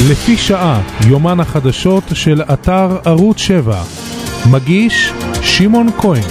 לפי שעה, יומן החדשות של אתר ערוץ 7. מגיש שמעון כהן.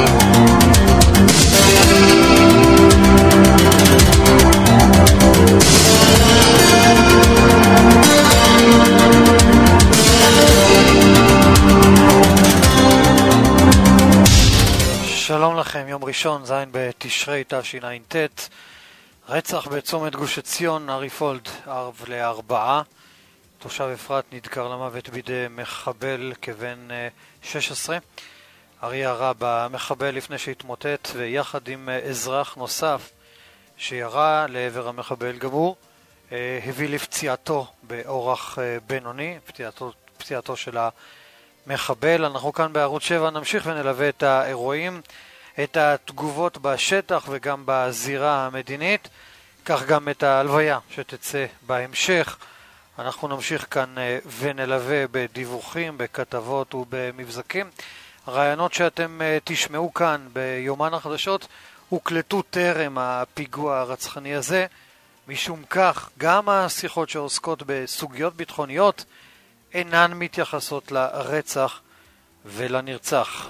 שלום לכם, יום ראשון, ז' בתשרי תשע"ט. רצח בצומת גוש עציון, ארי פולד, אב ל4. תושב אפרת נדקר למוות בידי מחבל כבן 16. ארי ירה במחבל לפני שהתמוטט, ויחד עם אזרח נוסף שירה לעבר המחבל גם הוא, הביא לפציעתו באורח בינוני, פציעתו של המחבל. אנחנו כאן בערוץ 7 נמשיך ונלווה את האירועים, את התגובות בשטח וגם בזירה המדינית, כך גם את ההלוויה שתצא בהמשך. אנחנו נמשיך כאן ונלווה בדיווחים, בכתבות ובמבזקים. הרעיונות שאתם תשמעו כאן ביומן החדשות הוקלטו טרם הפיגוע הרצחני הזה, משום כך גם השיחות שעוסקות בסוגיות ביטחוניות אינן מתייחסות לרצח ולנרצח.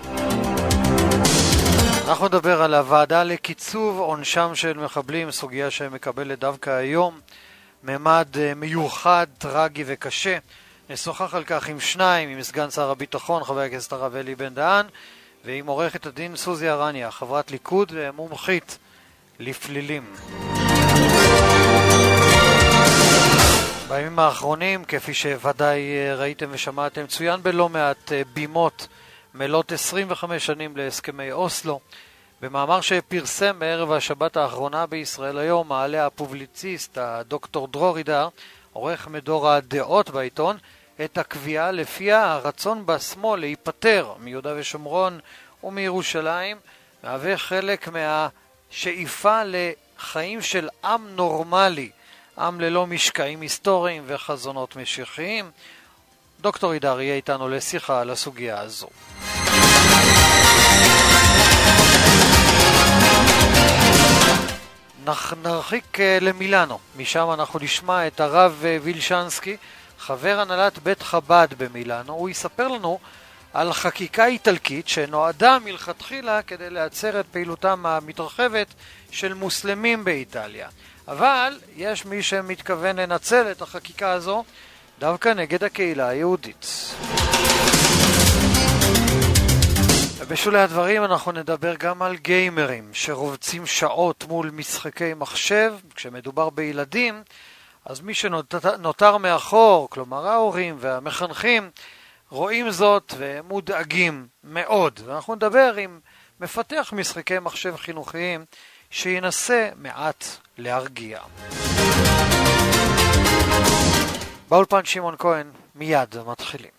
אנחנו נדבר על הוועדה לקיצוב עונשם של מחבלים, סוגיה שמקבלת דווקא היום ממד מיוחד, טרגי וקשה. נשוחח על כך עם שניים, עם סגן שר הביטחון חבר הכנסת הרב אלי בן דהן, ועם עורכת הדין סוזי ארניה, חברת ליכוד ומומחית לפלילים. בימים האחרונים, כפי שוודאי ראיתם ושמעתם, צוין בלא מעט בימות מלאת 25 שנים להסכמי אוסלו. במאמר שפרסם בערב השבת האחרונה בישראל היום, מעלה הפובליציסט הדוקטור דרור אידר, עורך מדור הדעות בעיתון, את הקביעה לפיה הרצון בשמאל להיפטר מיהודה ושומרון ומירושלים מהווה חלק מהשאיפה לחיים של עם נורמלי, עם ללא משקעים היסטוריים וחזונות משיחיים. דוקטור אידר יהיה איתנו לשיחה על הסוגיה הזו. נרחיק למילאנו, משם אנחנו נשמע את הרב וילשנסקי, חבר הנהלת בית חב"ד במילאנו. הוא יספר לנו על חקיקה איטלקית שנועדה מלכתחילה כדי לעצר את פעילותם המתרחבת של מוסלמים באיטליה. אבל יש מי שמתכוון לנצל את החקיקה הזו דווקא נגד הקהילה היהודית. בשולי הדברים אנחנו נדבר גם על גיימרים שרובצים שעות מול משחקי מחשב. כשמדובר בילדים, אז מי שנותר מאחור, כלומר ההורים והמחנכים, רואים זאת ומודאגים מאוד. ואנחנו נדבר עם מפתח משחקי מחשב חינוכיים שינסה מעט להרגיע. באולפן שמעון כהן, מיד מתחילים.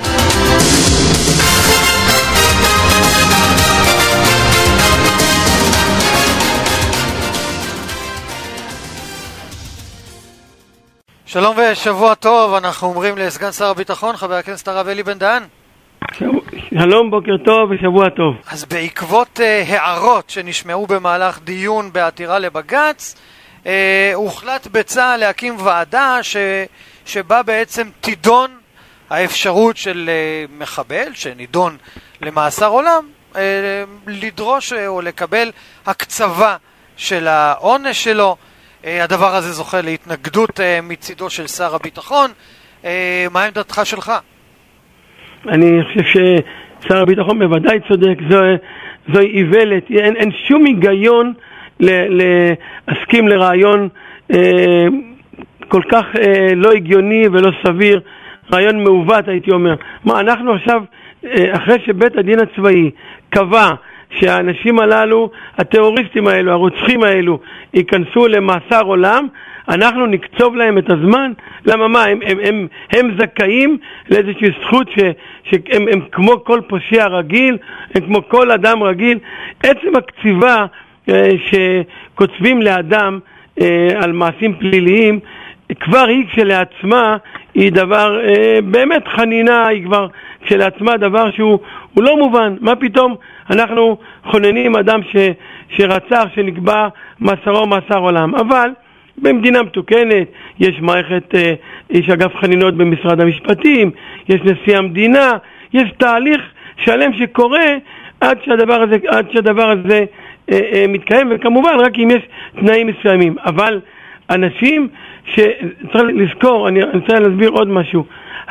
שלום ושבוע טוב, אנחנו אומרים לסגן שר הביטחון חבר הכנסת הרב אלי בן דהן. שלום, בוקר טוב ושבוע טוב. אז בעקבות הערות שנשמעו במהלך דיון בעתירה לבג"ץ, הוחלט בצה"ל להקים ועדה שבה בעצם תידון האפשרות של מחבל שנידון למאסר עולם לדרוש או לקבל הקצבה של העונש שלו. הדבר הזה זוכה להתנגדות מצידו של שר הביטחון. מה עמדתך שלך? אני חושב ששר הביטחון בוודאי צודק, זוהי איוולת, אין שום היגיון להסכים לרעיון כל כך לא הגיוני ולא סביר, רעיון מעוות הייתי אומר. מה, אנחנו עכשיו, אחרי שבית הדין הצבאי קבע שהאנשים הללו, הטרוריסטים האלו, הרוצחים האלו, ייכנסו למאסר עולם, אנחנו נקצוב להם את הזמן? למה מה? הם זכאים לאיזושהי זכות שהם כמו כל פושע רגיל, הם כמו כל אדם רגיל. עצם הקציבה שקוצבים לאדם על מעשים פליליים, כבר היא כשלעצמה היא דבר, באמת חנינה, היא כבר כשלעצמה דבר שהוא לא מובן. מה פתאום אנחנו חוננים אדם שרצח, שנקבע מאסרו מאסר עולם? אבל במדינה מתוקנת יש מערכת, יש אגף חנינות במשרד המשפטים, יש נשיא המדינה, יש תהליך שלם שקורה עד שהדבר הזה מתקיים, וכמובן רק אם יש תנאים מסוימים. אבל אנשים שצריך לזכור, אני רוצה להסביר עוד משהו,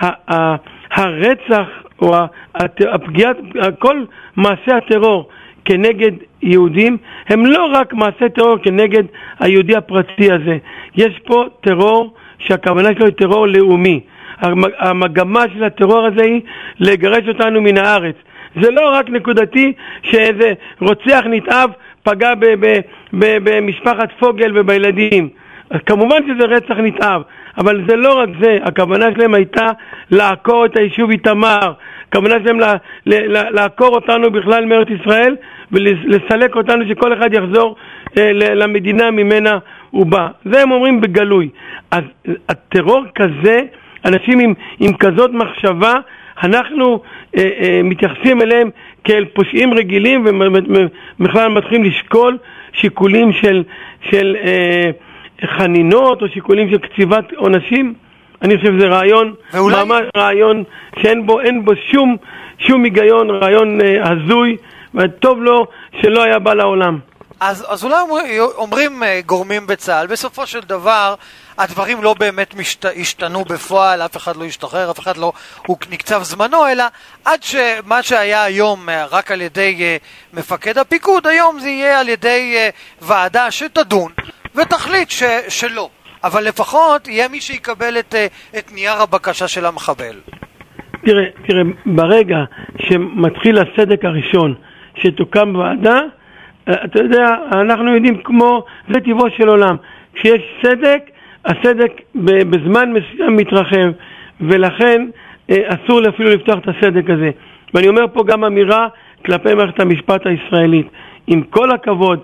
הרצח או הפגיעה, כל מעשי הטרור כנגד יהודים הם לא רק מעשי טרור כנגד היהודי הפרטי הזה. יש פה טרור שהכוונה שלו היא טרור לאומי. המגמה של הטרור הזה היא לגרש אותנו מן הארץ. זה לא רק נקודתי שאיזה רוצח נתעב פגע במשפחת פוגל ובילדים. אז כמובן שזה רצח נתעב, אבל זה לא רק זה. הכוונה שלהם הייתה לעקור את היישוב איתמר, הכוונה שלהם לעקור אותנו בכלל מארץ ישראל ולסלק אותנו שכל אחד יחזור למדינה ממנה הוא בא. זה הם אומרים בגלוי. אז הטרור כזה, אנשים עם כזאת מחשבה, אנחנו מתייחסים אליהם כאל פושעים רגילים, ובכלל מתחילים לשקול שיקולים של חנינות או שיקולים של קציבת עונשים. אני חושב שזה רעיון, ממש רעיון שאין בו שום היגיון, רעיון הזוי, וטוב לו שלא היה בא לעולם. אז אולי אומרים גורמים בצה"ל, בסופו של דבר הדברים לא באמת השתנו בפועל, אף אחד לא השתחרר, אף אחד לא הוא נקצב זמנו, אלא עד שמה שהיה היום רק על ידי מפקד הפיקוד, היום זה יהיה על ידי ועדה שתדון ותחליט שלא. אבל לפחות יהיה מי שיקבל את נייר הבקשה של המחבל. תראה, ברגע שמתחיל הסדק הראשון שתוקם ועדה, אתה יודע, אנחנו יודעים כמו, זה טבעו של עולם. כשיש סדק, הסדק בזמן מסוים מתרחב, ולכן אסור אפילו לפתוח את הסדק הזה. ואני אומר פה גם אמירה כלפי מערכת המשפט הישראלית. עם כל הכבוד,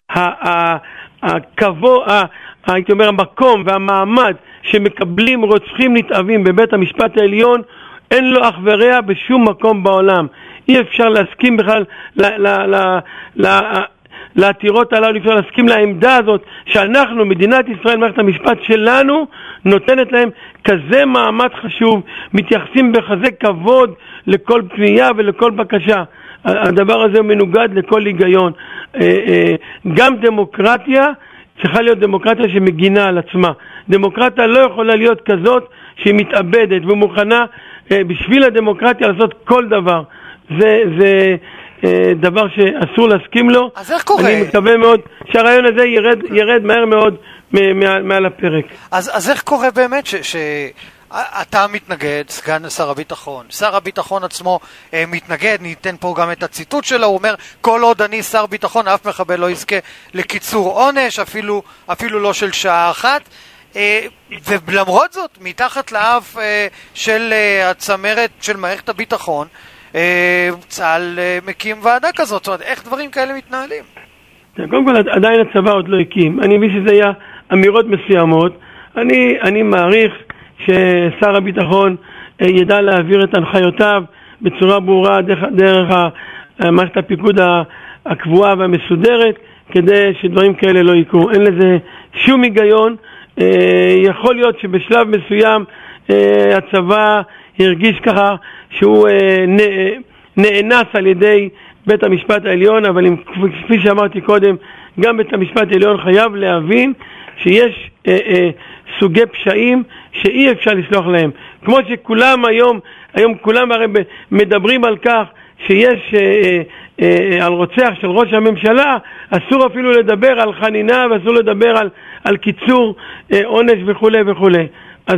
הייתי אומר, המקום והמעמד שמקבלים רוצחים נתעבים בבית המשפט העליון, אין לו אח ורע בשום מקום בעולם. אי אפשר להסכים בכלל לעתירות הללו, אפשר להסכים לעמדה הזאת שאנחנו, מדינת ישראל, מערכת המשפט שלנו, נותנת להם כזה מעמד חשוב, מתייחסים בכזה כבוד לכל פנייה ולכל בקשה. הדבר הזה מנוגד לכל היגיון. גם דמוקרטיה צריכה להיות דמוקרטיה שמגינה על עצמה. דמוקרטיה לא יכולה להיות כזאת שהיא מתאבדת ומוכנה בשביל הדמוקרטיה לעשות כל דבר. זה דבר שאסור להסכים לו. אז איך קורה? אני מקווה מאוד שהרעיון הזה ירד מהר מאוד מעל הפרק. אז איך קורה באמת אתה מתנגד, סגן שר הביטחון, שר הביטחון עצמו מתנגד, ניתן פה גם את הציטוט שלו, הוא אומר, כל עוד אני שר ביטחון, אף מחבל לא יזכה לקיצור עונש, אפילו לא של שעה אחת, ולמרות זאת, מתחת לאף של הצמרת של מערכת הביטחון, צה"ל מקים ועדה כזאת. זאת אומרת, איך דברים כאלה מתנהלים? קודם כל, עדיין הצבא עוד לא הקים. אני מבין שזה היה אמירות מסוימות. אני מעריך ששר הביטחון ידע להעביר את הנחיותיו בצורה ברורה דרך מערכת הפיקוד הקבועה והמסודרת, כדי שדברים כאלה לא יקרו. אין לזה שום היגיון. יכול להיות שבשלב מסוים הצבא הרגיש ככה שהוא נאנס על ידי בית המשפט העליון, אבל כפי שאמרתי קודם, גם בית המשפט העליון חייב להבין שיש סוגי פשעים שאי אפשר לסלוח להם. כמו שכולם היום כולם הרי מדברים על כך שיש על רוצח של ראש הממשלה, אסור אפילו לדבר על חנינה ואסור לדבר על קיצור עונש וכו' וכו'. אז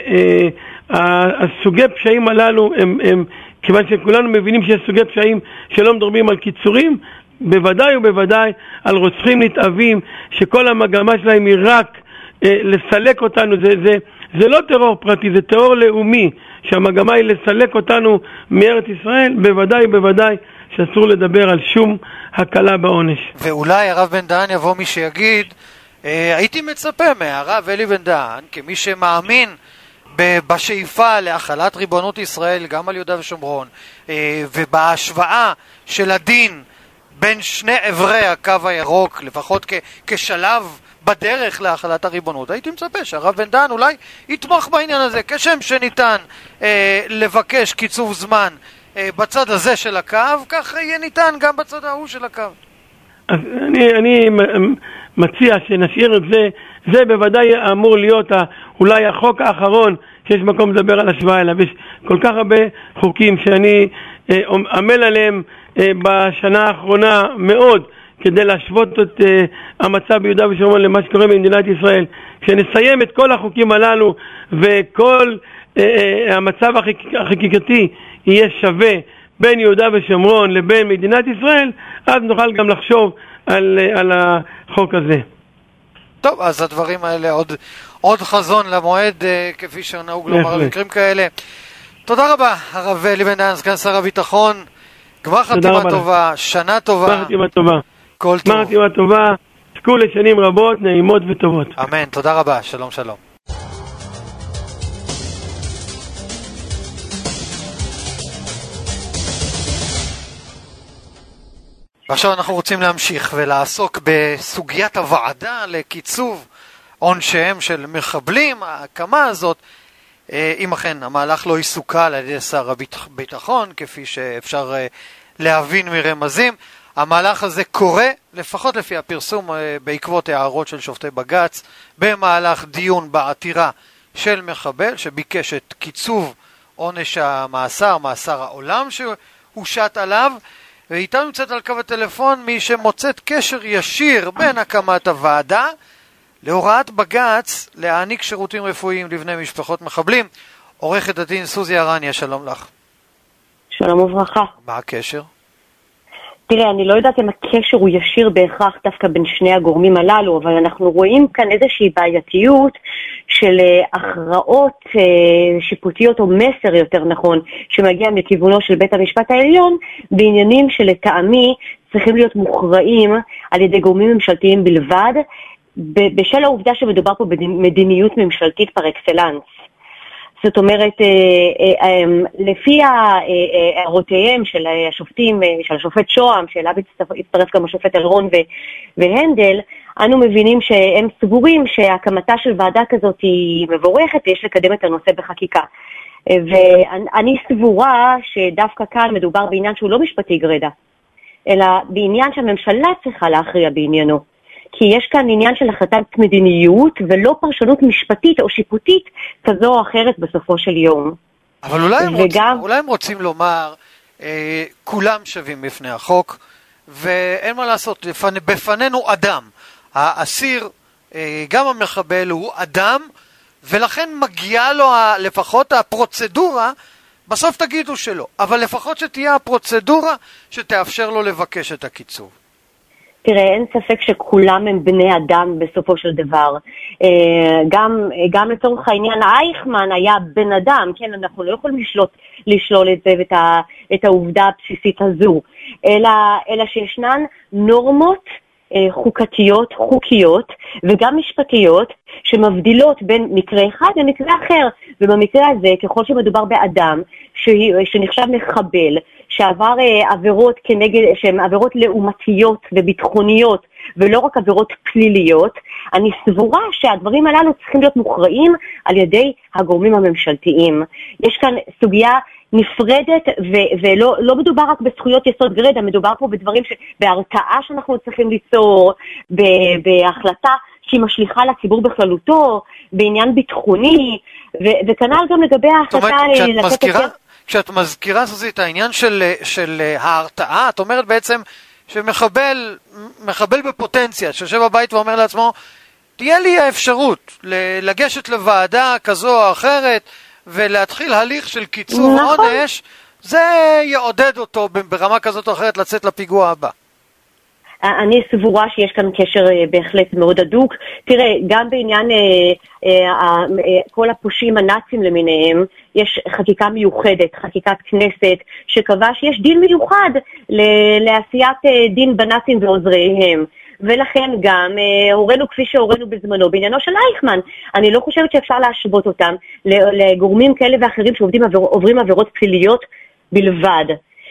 הסוגי פשעים הללו הם כיוון שכולנו מבינים שיש סוגי פשעים שלא מדברים על קיצורים, בוודאי ובוודאי על רוצחים נתעבים שכל המגמה שלהם היא רק לסלק אותנו. זה לא טרור פרטי, זה טרור לאומי, שהמגמה היא לסלק אותנו מארץ ישראל. בוודאי ובוודאי שאסור לדבר על שום הקלה בעונש. ואולי הרב בן דהן יבוא מי שיגיד, הייתי מצפה מהרב אלי בן דהן, כמי שמאמין בשאיפה להחלת ריבונות ישראל גם על יהודה ושומרון, ובהשוואה של הדין בין שני עברי הקו הירוק, לפחות כשלב בדרך להחלת הריבונות. הייתי מצפה שהרב בן דהן אולי יתמוך בעניין הזה, כשם שניתן לבקש קיצוב זמן בצד הזה של הקו, כך יהיה ניתן גם בצד ההוא של הקו. אז אני מציע שנשאיר את זה, זה בוודאי אמור להיות אולי החוק האחרון שיש מקום לדבר על השוואה אליו. יש כל כך הרבה חוקים שאני עמל עליהם בשנה האחרונה מאוד, כדי להשוות את המצב ביהודה ושומרון למה שקורה במדינת ישראל. כשנסיים את כל החוקים הללו וכל המצב החקיקתי יהיה שווה בין יהודה ושומרון לבין מדינת ישראל, אז נוכל גם לחשוב על החוק הזה. טוב, אז הדברים האלה עוד חזון למועד, כפי שנהוג לומר על מקרים כאלה. תודה רבה, הרב אלי בן דהן, סגן שר הביטחון. גמר חתימה טובה, שנה טובה. גמר חתימה טובה. כל טוב. גמר חתימה טובה, תזכו לשנים רבות, נעימות וטובות. אמן, תודה רבה, שלום שלום. ועכשיו אנחנו רוצים להמשיך ולעסוק בסוגיית הוועדה לקיצוב עונשיהם של מחבלים. ההקמה הזאת, אם אכן המהלך לא יסוכל על ידי שר הביטחון, כפי שאפשר להבין מרמזים, המהלך הזה קורה, לפחות לפי הפרסום, בעקבות הערות של שופטי בג"ץ, במהלך דיון בעתירה של מחבל שביקש את קיצוב עונש המאסר, מאסר העולם שהושת עליו. ואיתנו נמצאת על קו הטלפון מי שמוצאת קשר ישיר בין הקמת הוועדה להוראת בג"ץ להעניק שירותים רפואיים לבני משפחות מחבלים. עורכת הדין סוזי ארניה, שלום לך. שלום וברכה. מה הקשר? תראה, אני לא יודעת אם הקשר הוא ישיר בהכרח דווקא בין שני הגורמים הללו, אבל אנחנו רואים כאן איזושהי בעייתיות של הכרעות שיפוטיות, או מסר יותר נכון, שמגיע מכיוונו של בית המשפט העליון, בעניינים שלטעמי צריכים להיות מוכרעים על ידי גורמים ממשלתיים בלבד, בשל העובדה שמדובר פה במדיניות ממשלתית פר אקסלנס. זאת אומרת, לפי הערותיהם של השופטים, של השופט שוהם, שאליו הצטרף גם השופט אלרון והנדל, אנו מבינים שהם סבורים שהקמתה של ועדה כזאת היא מבורכת ויש לקדם את הנושא בחקיקה. ואני סבורה שדווקא כאן מדובר בעניין שהוא לא משפטי גרידא, אלא בעניין שהממשלה צריכה להכריע בעניינו. כי יש כאן עניין של החלטת מדיניות ולא פרשנות משפטית או שיפוטית כזו או אחרת בסופו של יום. אבל אולי הם רוצים לומר כולם שווים בפני החוק, ואין מה לעשות, בפנינו אדם. האסיר, גם המחבל, הוא אדם, ולכן מגיעה לו לפחות הפרוצדורה, בסוף תגידו שלא, אבל לפחות שתהיה הפרוצדורה שתאפשר לו לבקש את הקיצוב. תראה, אין ספק שכולם הם בני אדם בסופו של דבר. גם לצורך העניין, אייכמן היה בן אדם, כן, אנחנו לא יכולים לשלול את זה ואת העובדה הבסיסית הזו, אלא שישנן נורמות חוקתיות, חוקיות וגם משפטיות שמבדילות בין מקרה אחד למקרה אחר. ובמקרה הזה, ככל שמדובר באדם שנחשב מחבל, שעבר עבירות שהן עבירות לעומתיות וביטחוניות ולא רק עבירות פליליות, אני סבורה שהדברים הללו צריכים להיות מוכרעים על ידי הגורמים הממשלתיים. יש כאן סוגיה נפרדת, ולא מדובר רק בזכויות יסוד גרידא, מדובר פה בדברים בהרתעה שאנחנו צריכים ליצור, בהחלטה שהיא משליכה לציבור בכללותו, בעניין ביטחוני, וכנ"ל גם לגבי ההחלטה כשאת מזכירה את העניין של ההרתעה, את אומרת בעצם שמחבל בפוטנציה, שיושב בבית ואומר לעצמו, תהיה לי האפשרות לגשת לוועדה כזו או אחרת, ולהתחיל הליך של קיצור עונש, זה יעודד אותו ברמה כזאת או אחרת לצאת לפיגוע הבא. אני סבורה שיש כאן קשר בהחלט מאוד הדוק. תראה, גם בעניין כל הפושעים הנאצים למיניהם, יש חקיקה מיוחדת, חקיקת כנסת, שקבע שיש דין מיוחד לעשיית דין בנאצים ועוזריהם. ולכן גם הורינו כפי שהורינו בזמנו בעניינו של אייכמן. אני לא חושבת שאפשר להשוות אותם לגורמים כאלה ואחרים שעוברים עבירות פליליות בלבד.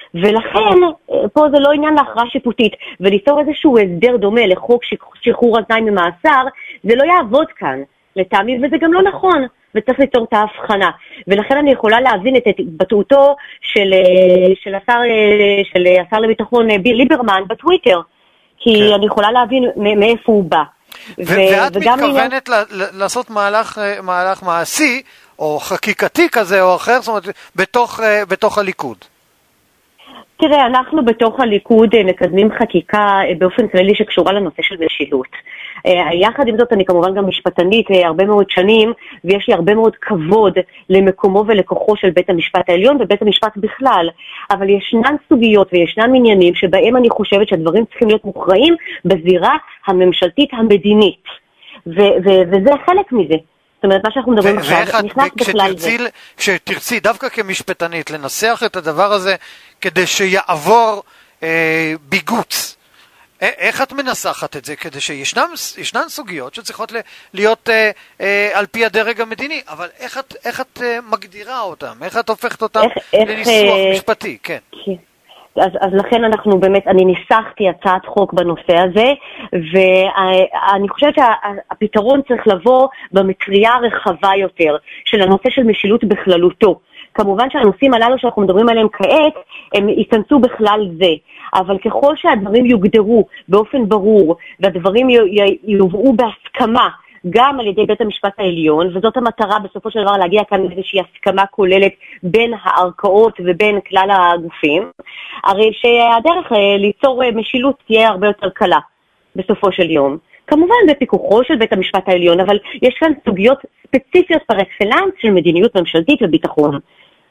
ולכן פה זה לא עניין להכרעה שיפוטית, וליצור איזשהו הסדר דומה לחוק שחרור על תנאי ממאסר, זה לא יעבוד כאן לטעמי, וזה גם לא נכון, וצריך ליצור את ההבחנה. ולכן אני יכולה להבין את התבטאותו של השר לביטחון ליברמן בטוויטר, כי אני יכולה להבין מאיפה הוא בא. ואת מתכוונת לעשות מהלך מעשי, או חקיקתי כזה או אחר, זאת אומרת, בתוך הליכוד? תראה, אנחנו בתוך הליכוד מקדמים חקיקה באופן כללי שקשורה לנושא של משילות. יחד עם זאת, אני כמובן גם משפטנית הרבה מאוד שנים, ויש לי הרבה מאוד כבוד למקומו ולכוחו של בית המשפט העליון ובית המשפט בכלל. אבל ישנן סוגיות וישנן עניינים שבהם אני חושבת שהדברים צריכים להיות מוכרעים בזירה הממשלתית המדינית. וזה חלק מזה. זאת אומרת, מה שאנחנו מדברים עכשיו, נכנס בכלל זה. כשתרצי דווקא כמשפטנית לנסח את הדבר הזה כדי שיעבור ביגוץ, איך את מנסחת את זה? כדי שישנן סוגיות שצריכות להיות על פי הדרג המדיני, אבל איך את מגדירה אותם? איך את הופכת אותם לניסוח משפטי? כן. אז לכן אנחנו באמת, אני ניסחתי הצעת חוק בנושא הזה, ואני חושבת שהפתרון צריך לבוא במטריה הרחבה יותר של הנושא של משילות בכללותו. כמובן שהנושאים הללו שאנחנו מדברים עליהם כעת, הם ייכנסו בכלל זה. אבל ככל שהדברים יוגדרו באופן ברור, והדברים יובאו בהסכמה, גם על ידי בית המשפט העליון, וזאת המטרה בסופו של דבר להגיע כאן לאיזושהי הסכמה כוללת בין הערכאות ובין כלל הגופים, הרי שהדרך ליצור משילות תהיה הרבה יותר קלה בסופו של יום. כמובן בפיקוחו של בית המשפט העליון, אבל יש כאן סוגיות ספציפיות פר אקסלנס של מדיניות ממשלתית וביטחון.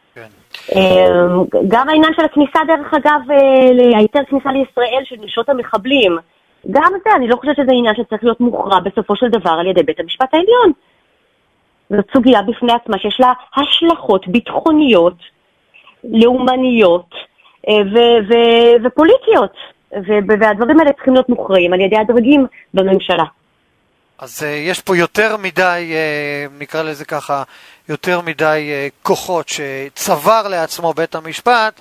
גם העניין של הכניסה, דרך אגב, היתר כניסה לישראל של נשות המחבלים, גם זה, אני לא חושבת שזה עניין שצריך להיות מוכרע בסופו של דבר על ידי בית המשפט העליון. זאת סוגיה בפני עצמה שיש לה השלכות ביטחוניות, לאומניות ופוליטיות, והדברים האלה צריכים להיות מוכרעים על ידי הדרגים בממשלה. אז יש פה יותר מדי, נקרא לזה ככה, יותר מדי כוחות שצבר לעצמו בית המשפט,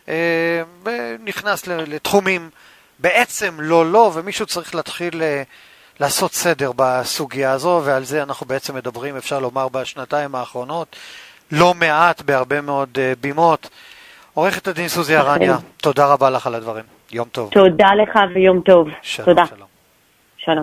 ונכנס לתחומים בעצם לא, ומישהו צריך להתחיל לעשות סדר בסוגיה הזו, ועל זה אנחנו בעצם מדברים, אפשר לומר, בשנתיים האחרונות, לא מעט, בהרבה מאוד בימות. עורכת הדין סוזי ארניה, תודה רבה לך על הדברים. יום טוב. תודה לך ויום טוב. תודה. שלום.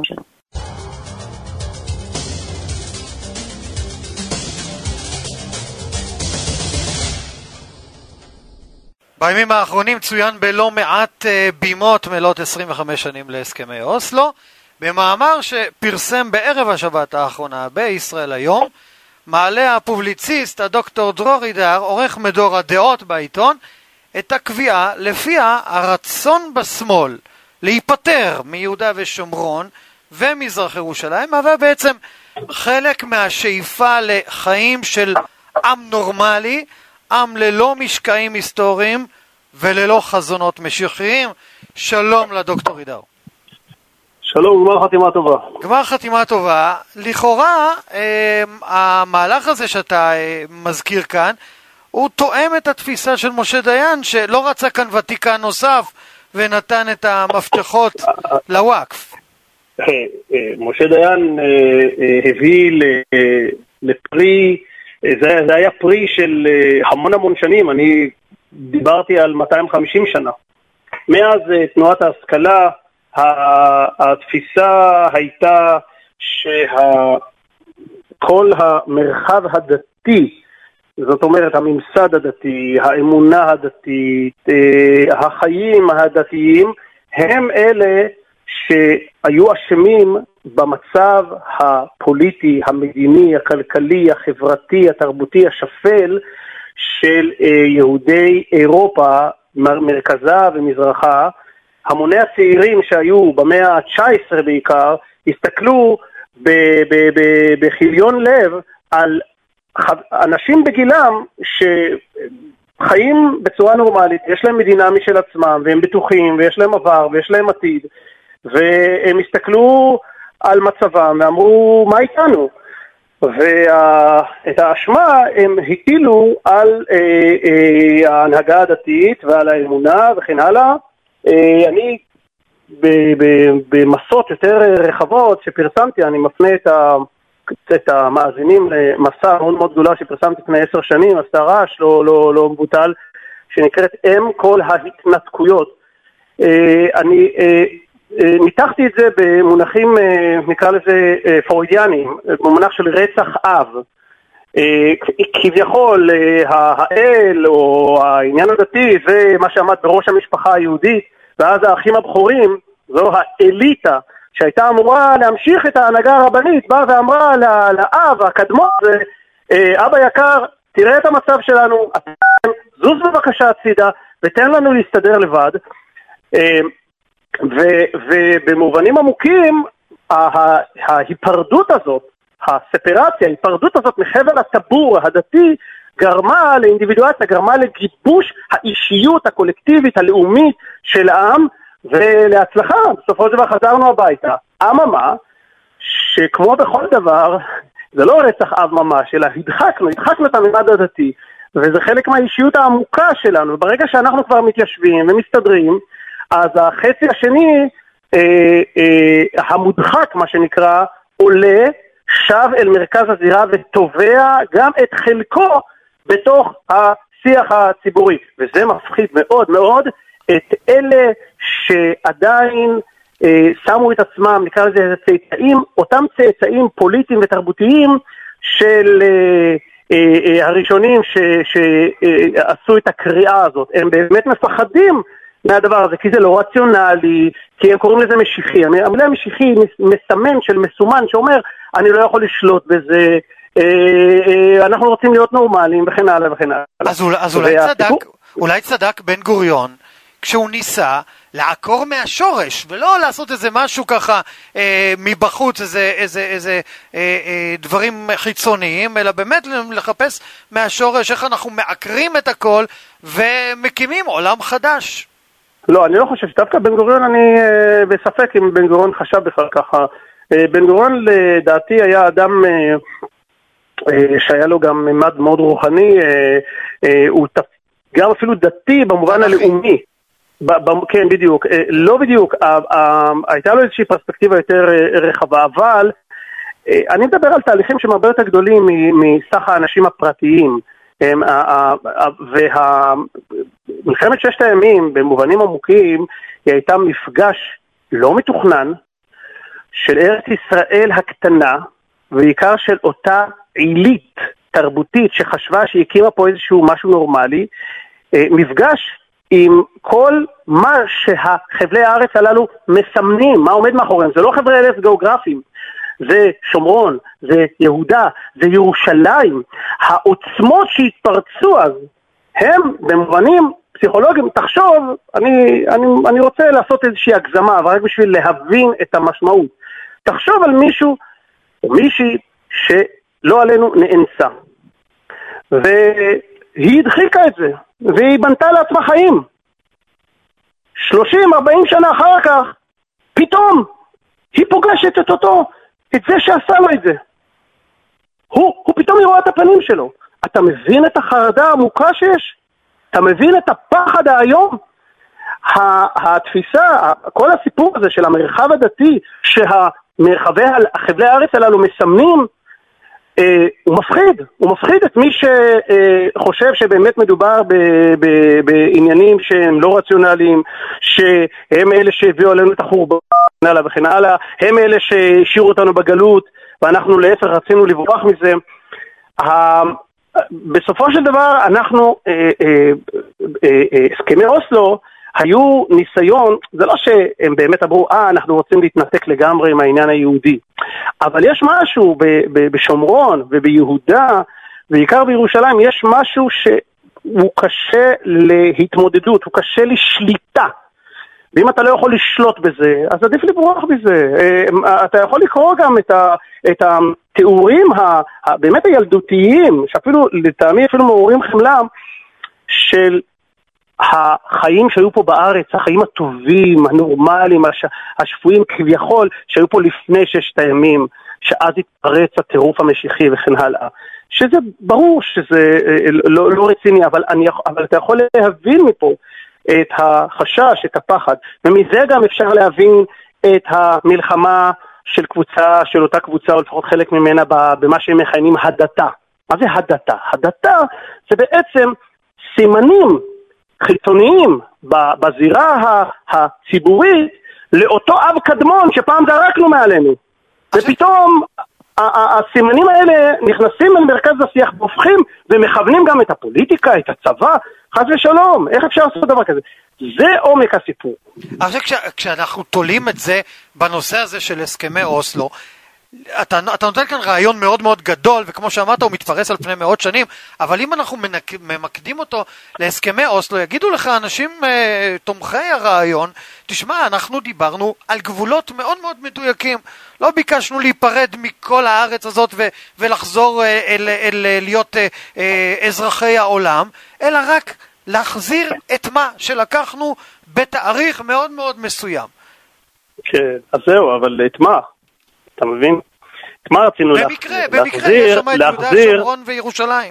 בימים האחרונים צוין בלא מעט בימות מלאות 25 שנים להסכמי אוסלו. במאמר שפרסם בערב השבת האחרונה בישראל היום, מעלה הפובליציסט הדוקטור דרור אידר, עורך מדור הדעות בעיתון, את הקביעה לפיה הרצון בשמאל להיפטר מיהודה ושומרון ומזרח ירושלים מהווה בעצם חלק מהשאיפה לחיים של עם נורמלי, עם ללא משקעים היסטוריים וללא חזונות משיחיים. שלום לדוקטור אידר. שלום, גמר חתימה טובה. גמר חתימה טובה. לכאורה המהלך הזה שאתה מזכיר כאן הוא תואם את התפיסה של משה דיין, שלא רצה כאן ותיקן נוסף ונתן את המפתחות לוואקף. משה דיין הביא לפרי, זה היה פרי של המון שנים, אני דיברתי על 250 שנה. מאז תנועת ההשכלה, התפיסה הייתה שכל המרחב הדתי, זאת אומרת הממסד הדתי, האמונה הדתית, החיים הדתיים, הם אלה שהיו אשמים במצב הפוליטי, המדיני, הכלכלי, החברתי, התרבותי, השפל של יהודי אירופה, מרכזה ומזרחה. המוני הצעירים שהיו במאה ה-19 בעיקר, הסתכלו בחיליון לב על אנשים בגילם שחיים בצורה נורמלית, יש להם מדינה משל עצמם, והם בטוחים, ויש להם עבר, ויש להם עתיד, והם הסתכלו על מצבם ואמרו, מה איתנו? ואת האשמה הם הטילו על ההנהגה הדתית ועל האמונה וכן הלאה. אני במסות יותר רחבות שפרסמתי, אני מפנה את המאזינים למסע מאוד מאוד גדולה שפרסמתי לפני 10 שנים, עשתה רעש לא מבוטל, שנקראת כל ההתנתקויות. אני ניתחתי את זה במונחים, נקרא לזה פרוידיאנים, במונח של רצח אב. כביכול האל או העניין הדתי זה מה שעמד בראש המשפחה היהודית, ואז האחים הבכורים, זו האליטה שהייתה אמורה להמשיך את ההנהגה הרבנית, באה ואמרה לאב הקדמון, אבא יקר, תראה את המצב שלנו, זוז בבקשה הצידה ותן לנו להסתדר לבד. ובמובנים עמוקים ההיפרדות הזאת, הספרציה, ההיפרדות הזאת מחבל הטבור הדתי גרמה לאינדיבידואציה, גרמה לגיבוש האישיות הקולקטיבית הלאומית של העם ולהצלחה. בסופו של דבר חזרנו הביתה. אממה, שכמו בכל דבר, זה לא רצח אב ממש, אלא הדחקנו את הממד הדתי, וזה חלק מהאישיות העמוקה שלנו. וברגע שאנחנו כבר מתיישבים ומסתדרים, אז החצי השני, המודחק מה שנקרא, עולה, שב אל מרכז הזירה ותובע גם את חלקו בתוך השיח הציבורי. וזה מפחיד מאוד מאוד את אלה שעדיין שמו את עצמם, נקרא לזה צאצאים, אותם צאצאים פוליטיים ותרבותיים של הראשונים שעשו את הקריאה הזאת. הם באמת מפחדים מהדבר הזה, כי זה לא רציונלי, כי הם קוראים לזה משיחי. המילה משיחי מסמן של מסומן שאומר, אני לא יכול לשלוט בזה, אנחנו רוצים להיות נורמליים וכן הלאה וכן הלאה. אז אולי צדק בן גוריון, כשהוא ניסה לעקור מהשורש, ולא לעשות איזה משהו ככה מבחוץ, איזה דברים חיצוניים, אלא באמת לחפש מהשורש איך אנחנו מעקרים את הכל, ומקימים עולם חדש. לא, אני לא חושב שדווקא בן גוריון, אני בספק אם בן גוריון חשב בכלל ככה. בן גוריון לדעתי היה אדם שהיה לו גם ממד מאוד רוחני, הוא גם אפילו דתי במובן הלאומי. כן, בדיוק. לא בדיוק, הייתה לו איזושהי פרספקטיבה יותר רחבה, אבל אני מדבר על תהליכים שהם הרבה יותר גדולים מסך האנשים הפרטיים. ומלחמת ששת הימים במובנים עמוקים היא הייתה מפגש לא מתוכנן של ארץ ישראל הקטנה, ועיקר של אותה עילית תרבותית שחשבה שהקימה פה איזשהו משהו נורמלי, מפגש עם כל מה שהחבלי הארץ הללו מסמנים, מה עומד מאחוריהם. זה לא חבלי ארץ גיאוגרפיים, זה שומרון, זה יהודה, זה ירושלים. העוצמות שהתפרצו אז הם במובנים פסיכולוגיים. תחשוב, אני רוצה לעשות איזושהי הגזמה, אבל רק בשביל להבין את המשמעות. תחשוב על מישהו או מישהי שלא עלינו נאנסה, והיא הדחיקה את זה, והיא בנתה לעצמה חיים. 30-40 שנה אחר כך, פתאום היא פוגשת את זה שעשה לו את זה. הוא פתאום יראה את הפנים שלו. אתה מבין את החרדה העמוקה שיש? אתה מבין את הפחד היום? התפיסה, כל הסיפור הזה של המרחב הדתי, החבלי הארץ הללו מסמנים, הוא מפחיד את מי שחושב שבאמת מדובר בעניינים שהם לא רציונליים, שהם אלה שהביאו עלינו את החורבן וכן הלאה, הם אלה שהשאירו אותנו בגלות ואנחנו להפך רצינו לברוח מזה. בסופו של דבר אנחנו, הסכמי אוסלו היו ניסיון, זה לא שהם באמת אמרו, אנחנו רוצים להתנתק לגמרי עם העניין היהודי, אבל יש משהו בשומרון וביהודה, בעיקר בירושלים, יש משהו שהוא קשה להתמודדות, הוא קשה לשליטה, ואם אתה לא יכול לשלוט בזה, אז עדיף לברוח בזה. אתה יכול לקרוא גם את התיאורים באמת הילדותיים, שאפילו לטעמי אפילו מעוררים חמלה, של החיים שהיו פה בארץ, החיים הטובים, הנורמליים, השפויים כביכול, שהיו פה לפני ששת הימים. שאז יתפרץ הטירוף המשיחי וכן הלאה. שזה ברור שזה לא רציני, אבל אתה יכול להבין מפה את החשש, את הפחד, ומזה גם אפשר להבין את המלחמה של קבוצה, של אותה קבוצה, או לפחות חלק ממנה במה שהם מכנים הדתה. מה זה הדתה? הדתה זה בעצם סימנים חיצוניים בזירה הציבורית לאותו אב קדמון שפעם זרקנו מעלינו. ופתאום הסימנים האלה נכנסים אל מרכז השיח והופכים ומכוונים גם את הפוליטיקה, את הצבא, חס ושלום. איך אפשר לעשות דבר כזה? זה עומק הסיפור. עכשיו כשאנחנו תולים את זה בנושא הזה של הסכמי אוסלו, אתה נותן כאן רעיון מאוד מאוד גדול, וכמו שאמרת הוא מתפרס על פני מאות שנים, אבל אם אנחנו ממקדים אותו להסכמי אוסלו, יגידו לך אנשים תומכי הרעיון, תשמע, אנחנו דיברנו על גבולות מאוד מאוד מדויקים, לא ביקשנו להיפרד מכל הארץ הזאת ולחזור להיות אזרחי העולם, אלא רק להחזיר את מה שלקחנו בתאריך מאוד מאוד מסוים. כן, אז זהו, אבל את מה? אתה מבין? את מה רצינו להחזיר? במקרה יש שם את יהודה, שומרון וירושלים.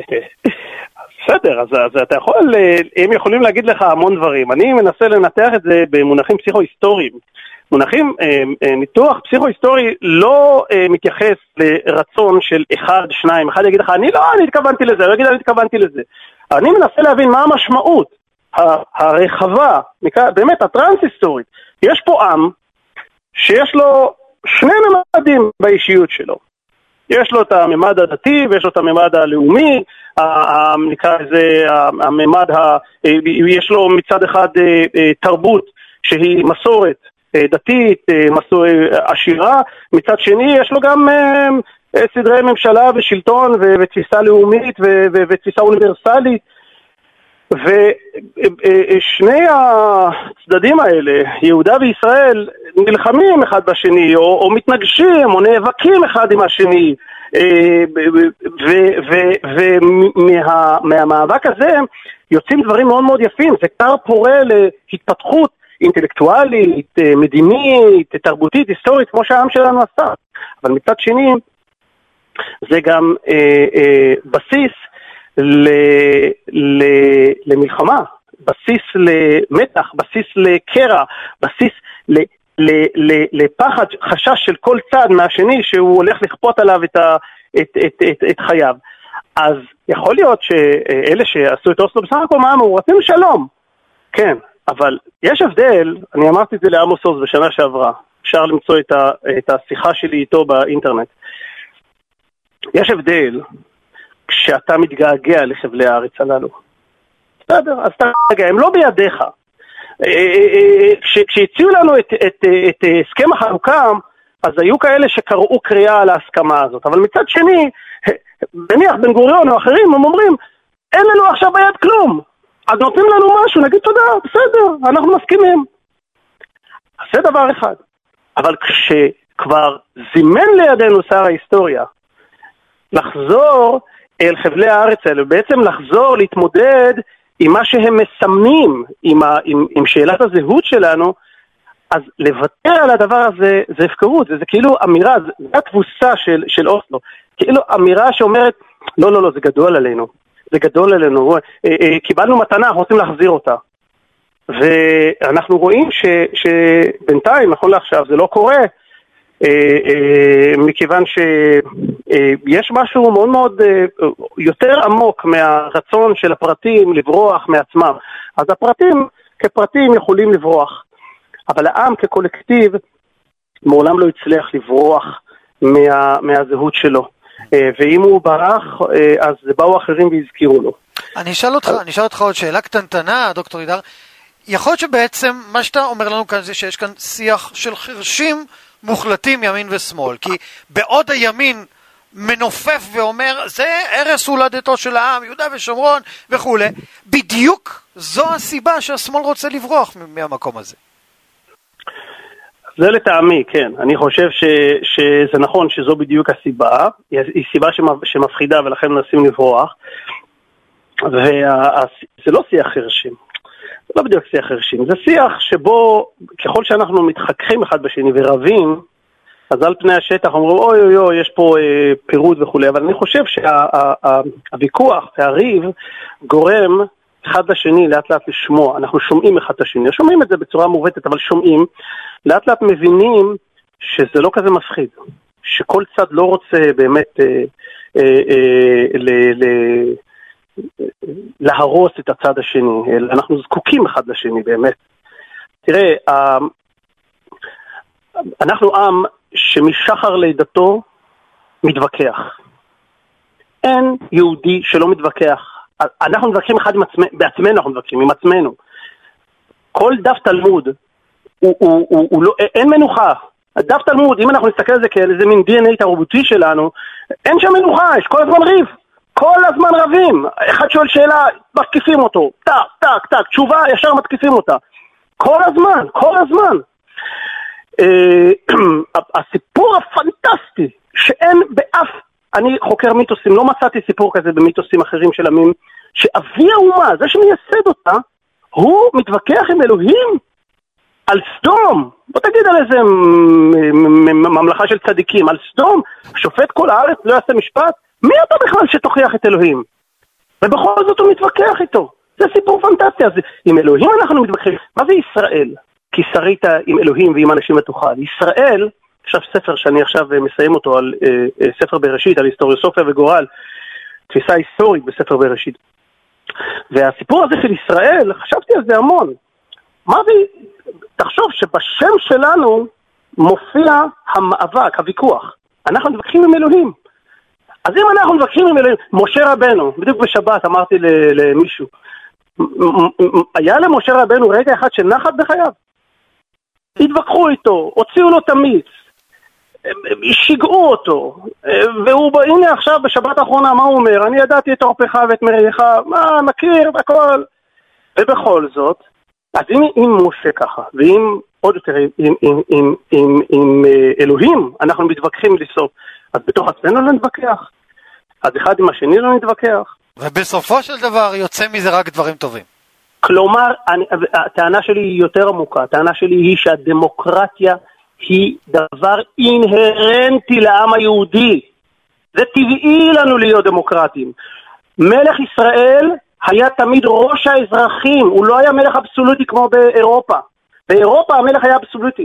בסדר, אז אתה יכול, הם יכולים להגיד לך המון דברים. אני מנסה לנתח את זה במונחים פסיכו-היסטוריים. ניתוח פסיכו-היסטורי לא מתייחס לרצון של אחד, שניים. אחד יגיד לך, אני התכוונתי לזה, הוא יגיד, אני התכוונתי לזה. אני מנסה להבין מה המשמעות הרחבה, באמת הטרנס-היסטורית. יש פה עם שיש לו שני ממדים באישיות שלו. יש לו את הממד הדתי ויש לו את הממד הלאומי, נקרא לזה הממד, יש לו מצד אחד תרבות שהיא מסורת דתית, עשירה, מצד שני יש לו גם סדרי ממשלה ושלטון ותפיסה לאומית ותפיסה אוניברסלית, ושני הצדדים האלה, יהודה וישראל, נלחמים אחד בשני, או מתנגשים, או נאבקים אחד עם השני, ומהמאבק הזה יוצאים דברים מאוד מאוד יפים. זה כר פורה להתפתחות אינטלקטואלית, מדינית, תרבותית, היסטורית, כמו שהעם שלנו עשה. אבל מצד שני, זה גם בסיס למלחמה, בסיס למתח, בסיס לקרע, בסיס לפחד, חשש של כל צד מהשני שהוא הולך לכפות עליו את חייו. אז יכול להיות שאלה שעשו את אוסלו בסך הכל הוא רצים שלום, כן, אבל יש הבדל. אני אמרתי את זה לעמוס עוז בשנה שעברה, אפשר למצוא את השיחה שלי איתו באינטרנט. יש הבדל כשאתה מתגעגע לחבלי הארץ הללו. בסדר, אז אתה מתגעגע, הם לא בידיך. כשהציעו לנו את הסכם החלוקה, אז היו כאלה שקראו קריאה על ההסכמה הזאת. אבל מצד שני, בניח בן גוריון או אחרים, הם אומרים, אין לנו עכשיו ביד כלום. אז נותנים לנו משהו, נגיד תודה, בסדר, אנחנו מסכימים. אז זה דבר אחד. אבל כשכבר זימן לידינו שר ההיסטוריה, לחזור אל חבלי הארץ האלה, בעצם לחזור להתמודד עם מה שהם מסמנים, עם שאלת הזהות שלנו, אז לוותר על הדבר הזה, זה הפקרות, זה כאילו אמירה, זה התבוסה של אוסלו, כאילו אמירה שאומרת, לא, זה גדול עלינו, זה גדול עלינו, קיבלנו מתנה, אנחנו רוצים להחזיר אותה. ואנחנו רואים שבינתיים, נכון לעכשיו, זה לא קורה, מכיוון שיש משהו מאוד מאוד יותר עמוק מהרצון של הפרטים לברוח מעצמם. אז הפרטים כפרטים יכולים לברוח, אבל העם כקולקטיב מעולם לא הצליח לברוח מהזהות שלו, ואם הוא ברח אז באו אחרים והזכירו לו. אני אשאל אותך עוד שאלה קטנטנה, דוקטור עידר. יכול להיות שבעצם מה שאתה אומר לנו כאן זה שיש כאן שיח של חרשים מוחלטים ימין ושמאל, כי בעוד הימין מנופף ואומר זה ערש הולדתו של העם, יהודה ושומרון וכו', בדיוק זו הסיבה שהשמאל רוצה לברוח מהמקום הזה. זה לטעמי, כן. אני חושב שזה נכון שזו בדיוק הסיבה, היא סיבה שמפחידה ולכן מנסים לברוח, וזה לא שיח חרשים. זה לא בדיוק שיח חרשים, זה שיח שבו ככל שאנחנו מתחככים אחד בשני ורבים, אז על פני השטח אומרים, אוי אוי אוי, יש פה פירוד וכו', אבל אני חושב שהוויכוח והריב גורם אחד לשני לאט לאט לשמוע, אנחנו שומעים אחד לשני, שומעים את זה בצורה מובטת, אבל שומעים, לאט לאט מבינים שזה לא כזה מפחיד, שכל צד לא רוצה באמת להרוס את הצד השני, אנחנו זקוקים אחד לשני באמת. תראה, אנחנו עם שמשחר לידתו מתווכח. אין יהודי שלא מתווכח. אנחנו מתווכחים אחד עם עצמנו, בעצמנו אנחנו מתווכחים, עם עצמנו. כל דף תלמוד, הוא לא, אין מנוחה. הדף תלמוד, אם אנחנו נסתכל על זה כאל איזה מין DNA תרבותי שלנו, אין שם מנוחה, יש כל הזמן ריב. כל הזמן רבים. אחד שואל שאלה, מתקיפים אותו. טק, טק, טק. תשובה, ישר מתקיפים אותה. כל הזמן, כל הזמן. הסיפור הפנטסטי שאין באף, אני חוקר מיתוסים, לא מצאתי סיפור כזה במיתוסים אחרים של עמים, שאבי האומה, זה שמייסד אותה, הוא מתווכח עם אלוהים על סדום. בוא תגיד על איזה ממלכה של צדיקים, על סדום, שופט כל הארץ לא יעשה משפט, מי אתה בכלל שתוכיח את אלוהים? ובכל זאת הוא מתווכח איתו. זה סיפור פנטסטי. אז עם אלוהים אנחנו מתווכחים. מה זה ישראל? כי שרית עם אלוהים ועם אנשים מתוכל. ישראל, עכשיו ספר שאני עכשיו מסיים אותו על ספר בראשית, על היסטוריוסופיה וגורל, תפיסה היסטורית בספר בראשית. והסיפור הזה של ישראל, חשבתי על זה המון. מה זה? תחשוב שבשם שלנו מופיע המאבק, הוויכוח. אנחנו מתווכחים עם אלוהים. אז אם אנחנו מתווכחים עם אלוהים, משה רבנו, בדיוק בשבת אמרתי למישהו, היה למשה רבנו רגע אחד של נחת בחייו. התווכחו איתו, הוציאו לו תמיץ, שיגעו אותו, והוא הנה עכשיו בשבת האחרונה, מה הוא אומר? אני ידעתי את עורפך ואת מריך, מה, מכיר, הכל. ובכל זאת, אז אם משה ככה, ואם עוד יותר, עם אלוהים, אנחנו מתווכחים לסוף, אז בתוך עצמנו לא נתווכח, אז אחד עם השני לא נתווכח. ובסופו של דבר יוצא מזה רק דברים טובים. כלומר, הטענה שלי היא יותר עמוקה, הטענה שלי היא שהדמוקרטיה היא דבר אינהרנטי לעם היהודי. זה טבעי לנו להיות דמוקרטים. מלך ישראל היה תמיד ראש האזרחים, הוא לא היה מלך אבסולוטי כמו באירופה. באירופה המלך היה אבסולוטי.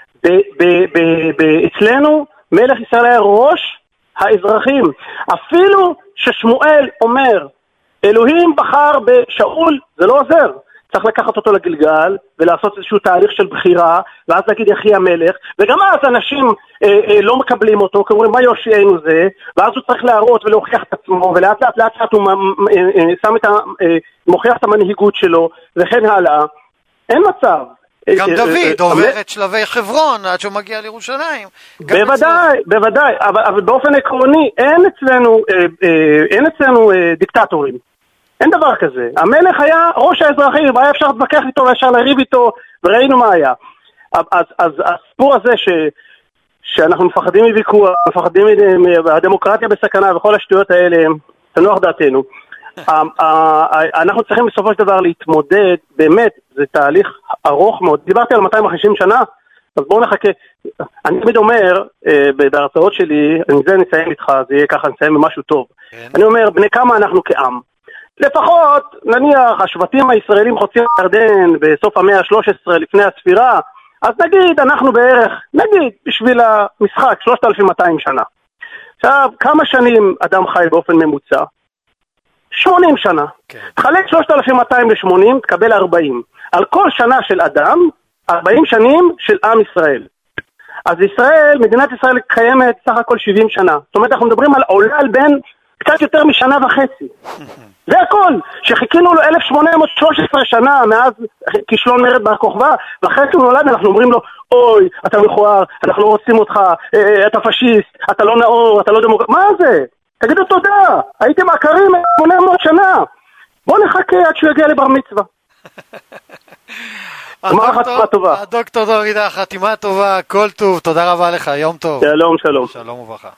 אצלנו מלך ישראל היה ראש האזרחים. אפילו ששמואל אומר, אלוהים בחר בשאול, זה לא עוזר. צריך לקחת אותו לגלגל ולעשות איזשהו תהליך של בחירה, ואז להגיד איך היא המלך, וגם אז אנשים לא מקבלים אותו, כי אומרים מה יושיענו זה, ואז הוא צריך להראות ולהוכיח את עצמו, ולאט לאט הוא מוכיח את המנהיגות שלו, וכן הלאה. אין מצב. גם דוד עובר את שלבי חברון עד שהוא מגיע לירושלים. בוודאי, אבל באופן עקרוני אין אצלנו דיקטטורים. אין דבר כזה. המלך היה ראש האזרחים, היה אפשר להתווכח איתו ואפשר להריב איתו, וראינו מה היה. אז הסיפור הזה שאנחנו מפחדים מוויכוח, מפחדים מהדמוקרטיה בסכנה וכל השטויות האלה, תנוח דעתנו. אנחנו צריכים בסופו של דבר להתמודד, באמת, זה תהליך ארוך מאוד. דיברתי על 250 שנה, אז בואו נחכה. אני תמיד אומר, בהרצאות שלי, אני זה נסיים איתך, זה יהיה ככה, נסיים במשהו טוב. אני אומר, בני כמה אנחנו כעם? לפחות, נניח, השבטים הישראלים חוצים ירדן בסוף המאה ה-13 לפני הספירה, אז נגיד, אנחנו בערך, נגיד, בשביל המשחק, 3,200 שנה. עכשיו, כמה שנים אדם חי באופן ממוצע? 80 שנה. תחלק 3,200 ל-80, תקבל 40. על כל שנה של אדם, 40 שנים של עם ישראל. אז ישראל, מדינת ישראל קיימת סך הכל 70 שנה. זאת אומרת, אנחנו מדברים על עולל בין קצת יותר משנה וחצי. זה הכל. שחיכינו לו 1813 שנה מאז כישלון מרד בר כוכבא, ואחרי שהוא נולד אנחנו אומרים לו, אוי, אתה מכוער, אנחנו לא רוצים אותך, אתה פשיסט, אתה לא נאור, אתה לא דמוקרט. מה זה? תגידו תודה, הייתם מכרים 800 שנה. בוא נחכה עד שהוא יגיע לבר מצווה. הדוקטור דורידה, חתימה טובה, כל טוב, תודה רבה לך, יום טוב. שלום, שלום. שלום וברכה.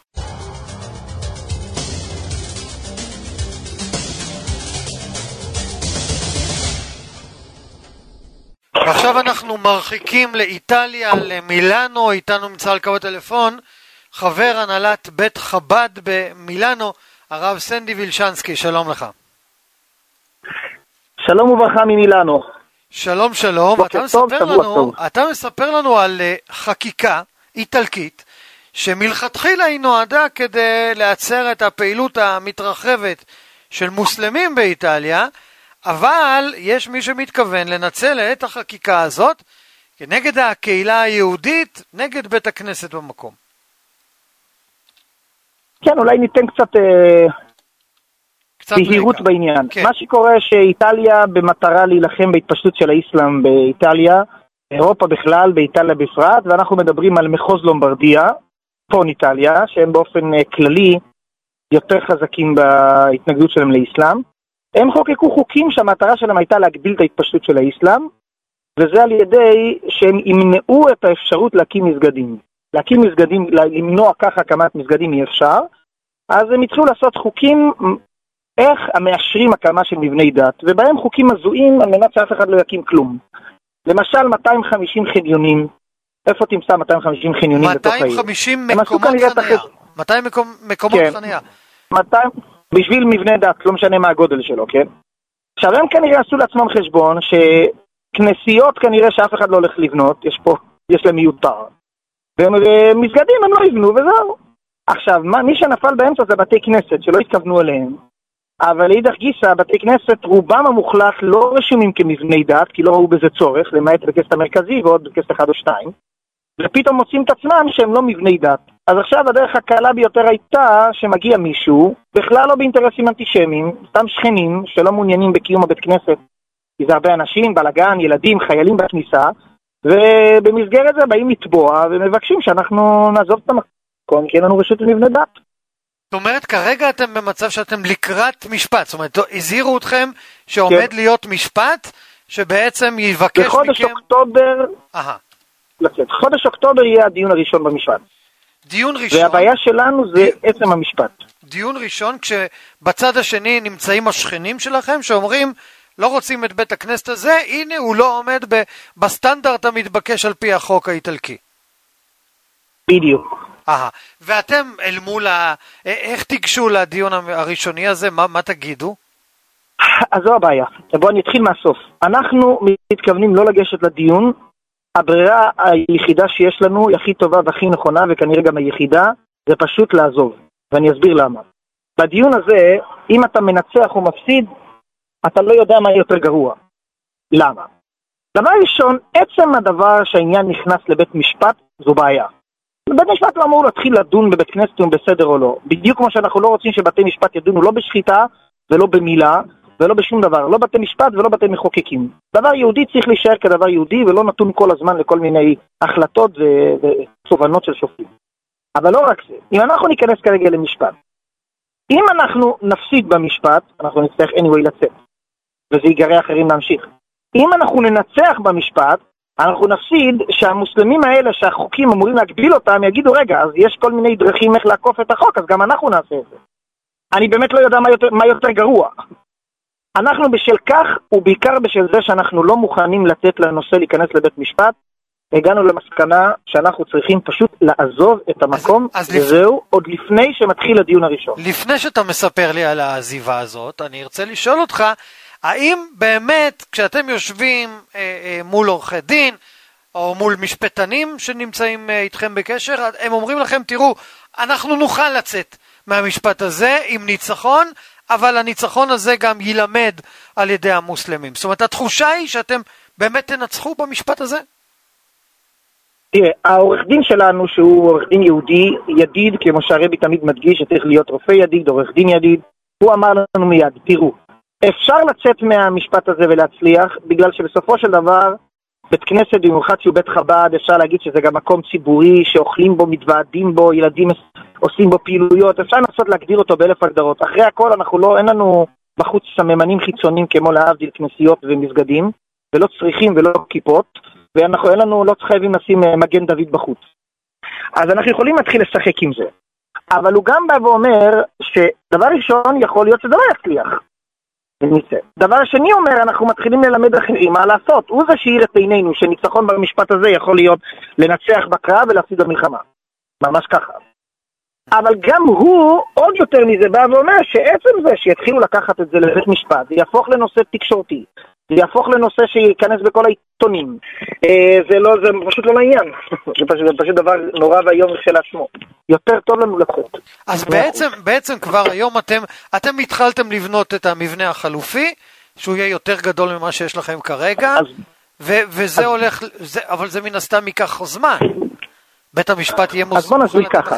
ועכשיו אנחנו מרחיקים לאיטליה, למילאנו, איתנו נמצא על קו הטלפון, חבר הנהלת בית חב"ד במילאנו, הרב סנדי וילשנסקי, שלום לך. שלום וברכה ממילאנו. שלום שלום, אתה מספר לנו על חקיקה איטלקית, שמלכתחילה היא נועדה כדי לעצר את הפעילות המתרחבת של מוסלמים באיטליה, אבל יש מי שמתכוון לנצל את החקיקה הזאת כנגד הקהילה היהודית, נגד בית הכנסת במקום. כן, אולי ניתן קצת בהירות בעניין. כן. מה שקורה שאיטליה במטרה להילחם בהתפשטות של האסלאם באיטליה, אירופה בכלל, באיטליה בפרט, ואנחנו מדברים על מחוז לומברדיה, צפון איטליה, שהם באופן כללי יותר חזקים בהתנגדות שלהם לאסלאם. הם חוקקו חוקים שהמטרה שלהם הייתה להגביל את ההתפשטות של האסלאם, וזה על ידי שהם ימנעו את האפשרות להקים מסגדים. להקים מסגדים, למנוע ככה הקמת מסגדים אי אפשר, אז הם התחילו לעשות חוקים איך המאשרים הקמה של מבני דת, ובהם חוקים הזויים על מנת שאף אחד לא יקים כלום. למשל 250 חניונים, איפה תמצא 250 חניונים בתוך העיר? 250 מקומות חניה. 200 מקומות חניה. 200 בשביל מבנה דת, לא משנה מה הגודל שלו, כן? עכשיו הם כנראה עשו לעצמם חשבון שכנסיות כנראה שאף אחד לא הולך לבנות, יש להם מיותר. ומסגדים הם לא יבנו וזהו. עכשיו, מי שנפל באמצע זה בתי כנסת שלא התכוונו אליהם, אבל להידך גיסא, בתי כנסת רובם המוחלט לא רשומים כמבני דת, כי לא ראו בזה צורך, למעט בית כנסת המרכזי ועוד בית כנסת אחד או שתיים, ופתאום מוצאים את עצמם שהם לא מבני דת. אז עכשיו הדרך הקלה ביותר הייתה שמגיע מישהו, בכלל לא באינטרסים אנטישמיים, סתם שכנים שלא מעוניינים בקיום הבית כנסת, כי זה הרבה אנשים, בלגן, ילדים, חיילים בכניסה, ובמסגרת זה באים לתבוע ומבקשים שאנחנו נעזוב את המקום, כי אין לנו רשות למבנה דת. זאת אומרת, כרגע אתם במצב שאתם לקראת משפט, זאת אומרת, הזהירו אתכם שעומד כן. להיות משפט, שבעצם יבקש מכם... בחודש אוקטובר... חודש אוקטובר יהיה הדיון הראשון במשפט. דיון ראשון... והבעיה שלנו זה עצם המשפט. דיון ראשון, כשבצד השני נמצאים השכנים שלכם, שאומרים, לא רוצים את בית הכנסת הזה, הנה הוא לא עומד בסטנדרט המתבקש על פי החוק האיטלקי. בדיוק. ואתם אל מול איך תיגשו לדיון הראשוני הזה? מה תגידו? אז זו הבעיה. בואו נתחיל מהסוף. אנחנו מתכוונים לא לגשת לדיון. הברירה היחידה שיש לנו, היא הכי טובה והכי נכונה, וכנראה גם היחידה, זה פשוט לעזוב. ואני אסביר למה. בדיון הזה, אם אתה מנצח או מפסיד, אתה לא יודע מה יותר גרוע. למה? דבר ראשון, עצם הדבר שהעניין נכנס לבית משפט, זו בעיה. בית משפט לא אמור להתחיל לדון בבית כנסת אם בסדר או לא. בדיוק כמו שאנחנו לא רוצים שבתי משפט ידונו לא בשחיטה ולא במילה ולא בשום דבר. לא בתי משפט ולא בתי מחוקקים. דבר יהודי צריך להישאר כדבר יהודי ולא נתון כל הזמן לכל מיני החלטות ותובנות של שופטים. אבל לא רק זה. אם אנחנו ניכנס כרגע למשפט, אם אנחנו נפסיד במשפט, אנחנו נצטרך anyway לצאת. וזה ייגרע אחרים להמשיך. אם אנחנו ננצח במשפט, אנחנו נפסיד שהמוסלמים האלה שהחוקים אמורים להגביל אותם יגידו רגע, אז יש כל מיני דרכים איך לעקוף את החוק, אז גם אנחנו נעשה את זה. אני באמת לא יודע מה יותר גרוע. אנחנו בשל כך, ובעיקר בשל זה שאנחנו לא מוכנים לתת לנושא להיכנס לבית משפט, הגענו למסקנה שאנחנו צריכים פשוט לעזוב את המקום, וזהו, עוד לפני שמתחיל הדיון הראשון. לפני שאתה מספר לי על העזיבה הזאת, אני ארצה לשאול אותך, האם באמת כשאתם יושבים מול עורכי דין או מול משפטנים שנמצאים איתכם בקשר, הם אומרים לכם, תראו, אנחנו נוכל לצאת מהמשפט הזה עם ניצחון, אבל הניצחון הזה גם ילמד על ידי המוסלמים. זאת אומרת, התחושה היא שאתם באמת תנצחו במשפט הזה? תראה, העורך דין שלנו שהוא עורך דין יהודי, ידיד, כמו שהרבי תמיד מדגיש, שצריך להיות רופא ידיד, עורך דין ידיד, הוא אמר לנו מיד, תראו, אפשר לצאת מהמשפט הזה ולהצליח, בגלל שבסופו של דבר, בית כנסת במיוחד שהוא בית חב"ד, אפשר להגיד שזה גם מקום ציבורי, שאוכלים בו, מתוועדים בו, ילדים עושים בו פעילויות, אפשר לנסות להגדיר אותו באלף הגדרות. אחרי הכל אין לנו בחוץ סממנים חיצוניים כמו להבדיל כנסיות ומסגדים, ולא צריכים ולא כיפות, ואין לנו, לא חייבים לשים מגן דוד בחוץ. אז אנחנו יכולים להתחיל לשחק עם זה. אבל הוא גם בא ואומר שדבר ראשון יכול להיות שזה לא יצליח. ונצא. דבר שני אומר, אנחנו מתחילים ללמד אחרים מה לעשות. הוא זה שהאיר את עינינו, שניצחון במשפט הזה יכול להיות לנצח בקרב ולהפסיד במלחמה. ממש ככה. אבל גם הוא עוד יותר מזה בא ואומר שעצם זה שיתחילו לקחת את זה לבית משפט, זה יהפוך לנושא תקשורתי, זה יהפוך לנושא שיכנס בכל העיתונים. זה פשוט לא לעניין. זה פשוט דבר נורא והיום של עצמו. יותר טוב לנו לצאת. אז בעצם כבר היום אתם התחלתם לבנות את המבנה החלופי, שהוא יהיה יותר גדול ממה שיש לכם כרגע, וזה הולך, אבל זה מן הסתם ייקח זמן. בית המשפט יהיה אז בוא נסביר ככה.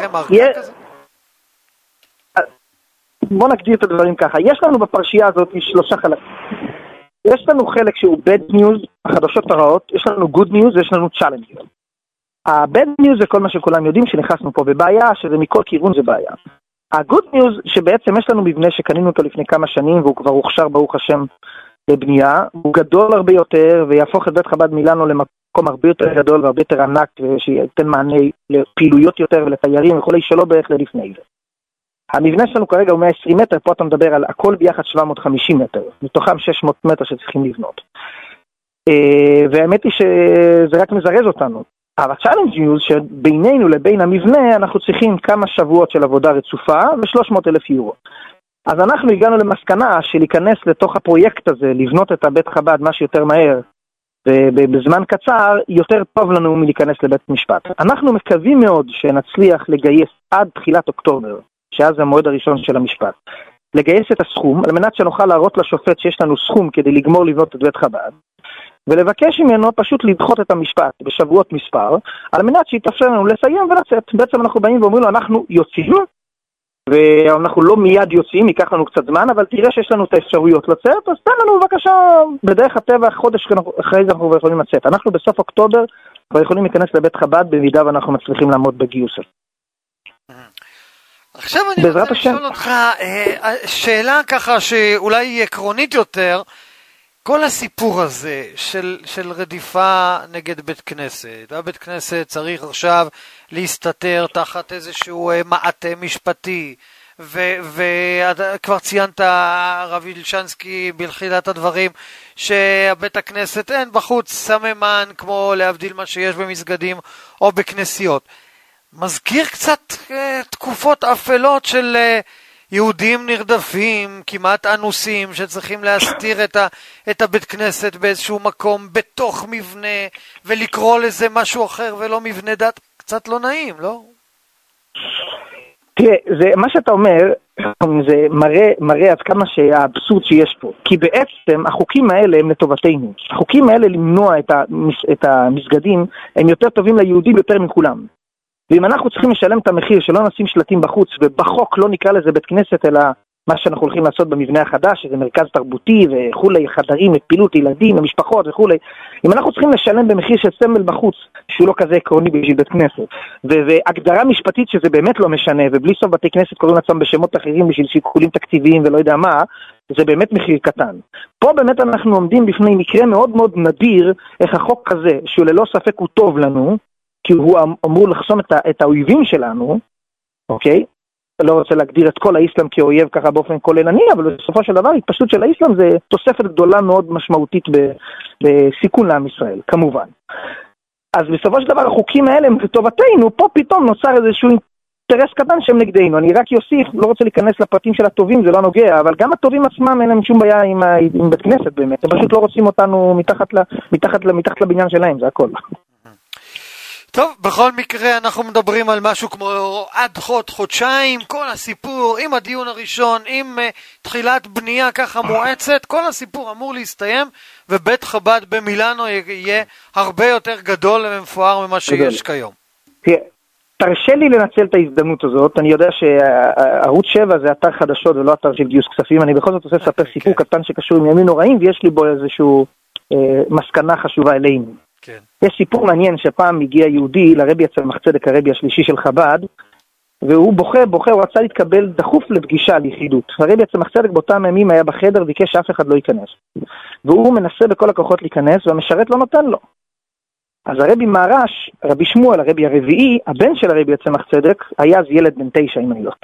בוא נגדיר את הדברים ככה. יש לנו בפרשייה הזאת 3 חלקים. יש לנו חלק שהוא bad news, החדשות הרעות, יש לנו good news ויש לנו challenge. ה-bad news זה כל מה שכולם יודעים, שנכנסנו פה בבעיה, שזה מכל כיוון זה בעיה. ה-good news שבעצם יש לנו מבנה שקנינו אותו לפני כמה שנים, והוא כבר הוכשר ברוך השם לבנייה, הוא גדול הרבה יותר, ויהפוך את בית חב"ד מילאנו למקום הרבה יותר גדול והרבה יותר ענק, ושייתן מענה לפעילויות יותר ולתיירים וכולי שלא בערך ללפני זה. המבנה שלנו כרגע הוא 120 מטר, פה אתה מדבר על הכל ביחד 750 מטר, מתוכם 600 מטר שצריכים לבנות. והאמת היא שזה רק מזרז אותנו. אבל ה-challenge news שבינינו לבין המבנה אנחנו צריכים כמה שבועות של עבודה רצופה ו300,000 יורו. אז אנחנו הגענו למסקנה שלהיכנס לתוך הפרויקט הזה, לבנות את הבית חב"ד מה שיותר מהר ובזמן קצר, יותר טוב לנו מלהיכנס לבית משפט. אנחנו מקווים מאוד שנצליח לגייס עד תחילת אוקטובר, שאז זה המועד הראשון של המשפט, לגייס את הסכום, על מנת שנוכל להראות לשופט שיש לנו סכום כדי לגמור לבנות את בית חב"ד, ולבקש ממנו פשוט לדחות את המשפט בשבועות מספר, על מנת שיתאפשר לנו לסיים ולצאת. בעצם אנחנו באים ואומרים לו, אנחנו יוצאים, ואנחנו לא מיד יוצאים, ייקח לנו קצת זמן, אבל תראה שיש לנו את האפשרויות לצאת, אז תן לנו בבקשה, בדרך הטבע, חודש אחרי זה אנחנו יכולים לצאת. אנחנו בסוף אוקטובר כבר יכולים להיכנס לבית חב"ד, במידה ואנחנו מצליחים לעמוד בגיוס. עכשיו אני רוצה לשאול אותך שאלה ככה שאולי היא עקרונית יותר. כל הסיפור הזה של רדיפה נגד בית כנסת, והבית כנסת צריך עכשיו להסתתר תחת איזשהו מעטה משפטי, וכבר ציינת הרב ילשנסקי בתחילת הדברים שהבית הכנסת אין בחוץ סממן כמו להבדיל מה שיש במסגדים או בכנסיות. מזכיר קצת תקופות אפלות של יהודים נרדפים, כמעט אנוסים, שצריכים להסתיר את הבית כנסת באיזשהו מקום, בתוך מבנה, ולקרוא לזה משהו אחר ולא מבנה דת. קצת לא נעים, לא? תראה, מה שאתה אומר, זה מראה עד כמה שהאבסורד שיש פה. כי בעצם החוקים האלה הם לטובתנו. החוקים האלה למנוע את המסגדים, הם יותר טובים ליהודים יותר מכולם. ואם אנחנו צריכים לשלם את המחיר שלא נשים שלטים בחוץ, ובחוק לא נקרא לזה בית כנסת, אלא מה שאנחנו הולכים לעשות במבנה החדש, שזה מרכז תרבותי וכולי, חדרים לפעילות ילדים ומשפחות וכולי, אם אנחנו צריכים לשלם במחיר של סמל בחוץ, שהוא לא כזה עקרוני בשביל בית כנסת, והגדרה משפטית שזה באמת לא משנה, ובלי סוף בתי כנסת קוראים לעצמם בשמות אחרים בשביל שיקולים תקציביים ולא יודע מה, זה באמת מחיר קטן. פה באמת אנחנו עומדים בפני מקרה מאוד מאוד נדיר, איך החוק הזה, שהוא ללא ספק הוא טוב לנו, כי הוא אמור לחסום את האויבים שלנו, אוקיי? לא רוצה להגדיר את כל האסלאם כאויב ככה באופן כוללני, אבל בסופו של דבר התפשטות של האסלאם זה תוספת גדולה מאוד משמעותית בסיכון לעם ישראל, כמובן. אז בסופו של דבר החוקים האלה הם לטובתנו, פה פתאום נוצר איזשהו אינטרס קטן שהם נגדנו. אני רק יוסיף, לא רוצה להיכנס לפרטים של הטובים, זה לא נוגע, אבל גם הטובים עצמם אין להם שום בעיה עם בית כנסת באמת, הם פשוט לא רוצים אותנו מתחת לבניין שלהם, זה הכל. טוב, בכל מקרה אנחנו מדברים על משהו כמו עד חודשיים, כל הסיפור עם הדיון הראשון, עם תחילת בנייה ככה מואצת, כל הסיפור אמור להסתיים, ובית חב"ד במילאנו יהיה הרבה יותר גדול ומפואר ממה שיש כיום. תרשה לי לנצל את ההזדמנות הזאת, אני יודע שערוץ 7 זה אתר חדשות ולא אתר של גיוס כספים, אני בכל זאת רוצה לספר סיפור קטן שקשור עם ימים נוראים, ויש לי בו איזשהו מסקנה חשובה אלינו. כן. יש סיפור מעניין שפעם הגיע יהודי לרבי הצמח צדק, הרבי השלישי של חב"ד, והוא בוכה, הוא רצה להתקבל דחוף לפגישה על יחידות. הרבי הצמח צדק באותם ימים היה בחדר, ביקש שאף אחד לא ייכנס. והוא מנסה בכל הכוחות להיכנס, והמשרת לא נותן לו. אז הרבי מהר"ש, רבי שמואל, הרבי הרביעי, הבן של הרבי הצמח צדק, היה אז ילד בן 9 אם אני לא טועה,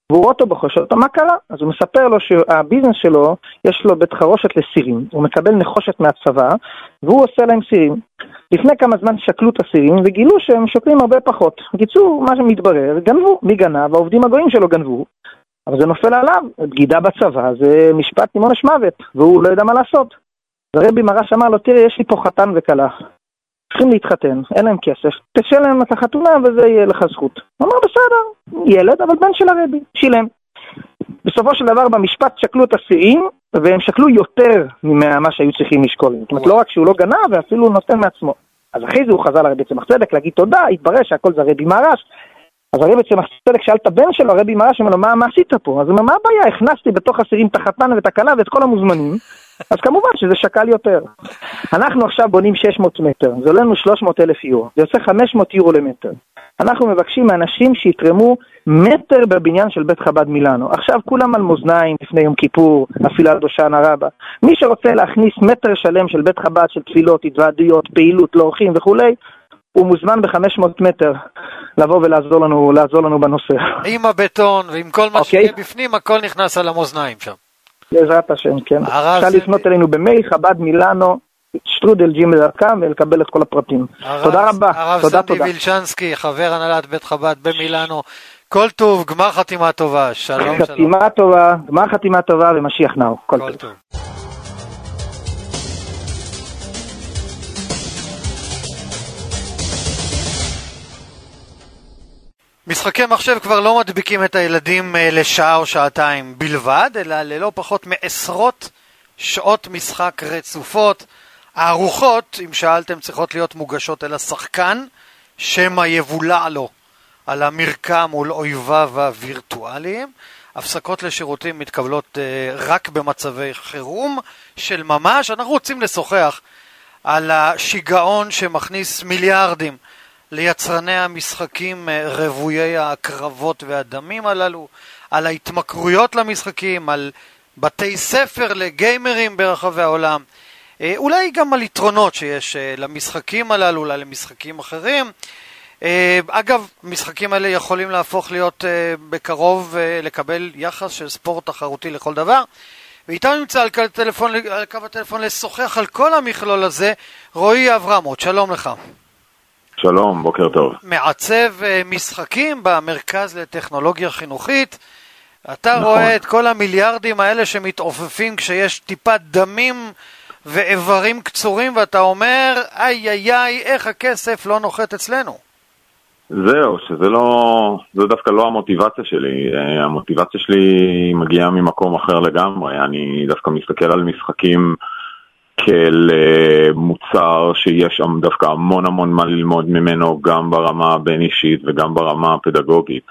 והוא רואה אותו בחוש אותו, מה קרה? אז הוא מספר לו שהביזנס שלו, יש לו בית חרושת לסירים, הוא מקבל נחושת מהצבא, והוא עושה להם סירים. לפני כמה זמן שקלו את הסירים, וגילו שהם שוקלים הרבה פחות. בקיצור, מה שמתברר, גנבו, מי גנב? העובדים הגויים שלו גנבו, אבל זה נופל עליו, בגידה בצבא, זה משפט עם עונש מוות, והוא לא יודע מה לעשות. הרבי מרש אמר לו, תראה, יש לי פה חתן וכלה, צריכים להתחתן, אין להם כסף, תשאל להם את החתונה וזה יהיה לך זכות. הוא אמר, בסדר, ילד, אבל בן של הרבי, שילם. בסופו של דבר במשפט שקלו את הסירים, והם שקלו יותר ממה שהיו צריכים לשקול. זאת אומרת, לא רק שהוא לא גנב, ואפילו נותן מעצמו. אז אחרי זה הוא חזר לרבי צמח צדק, להגיד תודה, התברר שהכל זה הרבי מרש. אז הרבי צמח צדק שאל את הבן שלו, הרבי מרש, אמר לו, מה עשית פה? אז הוא אומר, מה הבעיה? הכנסתי בתוך הסירים את החתן ואת הכלה ואת כל המוזמנים. אז כמובן שזה שקל יותר. אנחנו עכשיו בונים 600 מטר, זה עולה לנו 300,000 יורו, זה יוצא 500 יורו למטר. אנחנו מבקשים מאנשים שיתרמו מטר בבניין של בית חב"ד מילאנו. עכשיו כולם על מאזניים לפני יום כיפור, אפילו על דושנה רבה. מי שרוצה להכניס מטר שלם של בית חב"ד, של תפילות, התוועדויות, פעילות, לאורחים וכולי, הוא מוזמן ב-500 מטר לבוא ולעזור לנו בנושא. עם הבטון ועם כל מה שיהיה בפנים, הכל נכנס על המאזניים שם. בעזרת השם, כן. אפשר לפנות אלינו במייל חב"ד מילאנו strudel@gmail.com ולקבל את כל הפרטים. תודה רבה. הרב סנדי וילשנסקי, חבר הנהלת בית חב"ד במילאנו. כל טוב, גמר חתימה טובה. שלום. חתימה טובה, גמר חתימה טובה ומשיח נאו. כל טוב. משחקי מחשב כבר לא מדביקים את הילדים לשעה או שעתיים בלבד, אלא ללא פחות מעשרות שעות משחק רצופות. הארוחות, אם שאלתם, צריכות להיות מוגשות אל השחקן, שמא יבולע לו על המרקע מול אויביו הווירטואליים. הפסקות לשירותים מתקבלות רק במצבי חירום של ממש. אנחנו רוצים לשוחח על השיגעון שמכניס מיליארדים ליצרני המשחקים רבויי הקרבות והדמים הללו, על ההתמכרויות למשחקים, על בתי ספר לגיימרים ברחבי העולם, אולי גם על יתרונות שיש למשחקים הללו, אולי למשחקים אחרים. אגב, המשחקים האלה יכולים להפוך להיות בקרוב, לקבל יחס של ספורט תחרותי לכל דבר. ואיתנו נמצא על קו הטלפון לשוחח על כל המכלול הזה, רועי אברמות, שלום לך. שלום, בוקר טוב. מעצב משחקים במרכז לטכנולוגיה חינוכית. אתה נכון. רואה את כל המיליארדים האלה שמתעופפים כשיש טיפת דמים ואיברים קצורים, ואתה אומר, איי, איך הכסף לא נוחת אצלנו? זהו, זה דווקא לא המוטיבציה שלי. המוטיבציה שלי מגיעה ממקום אחר לגמרי. אני דווקא מסתכל על משחקים כאל מוצר שיש שם דווקא המון מה ללמוד ממנו, גם ברמה הבין אישית וגם ברמה הפדגוגית.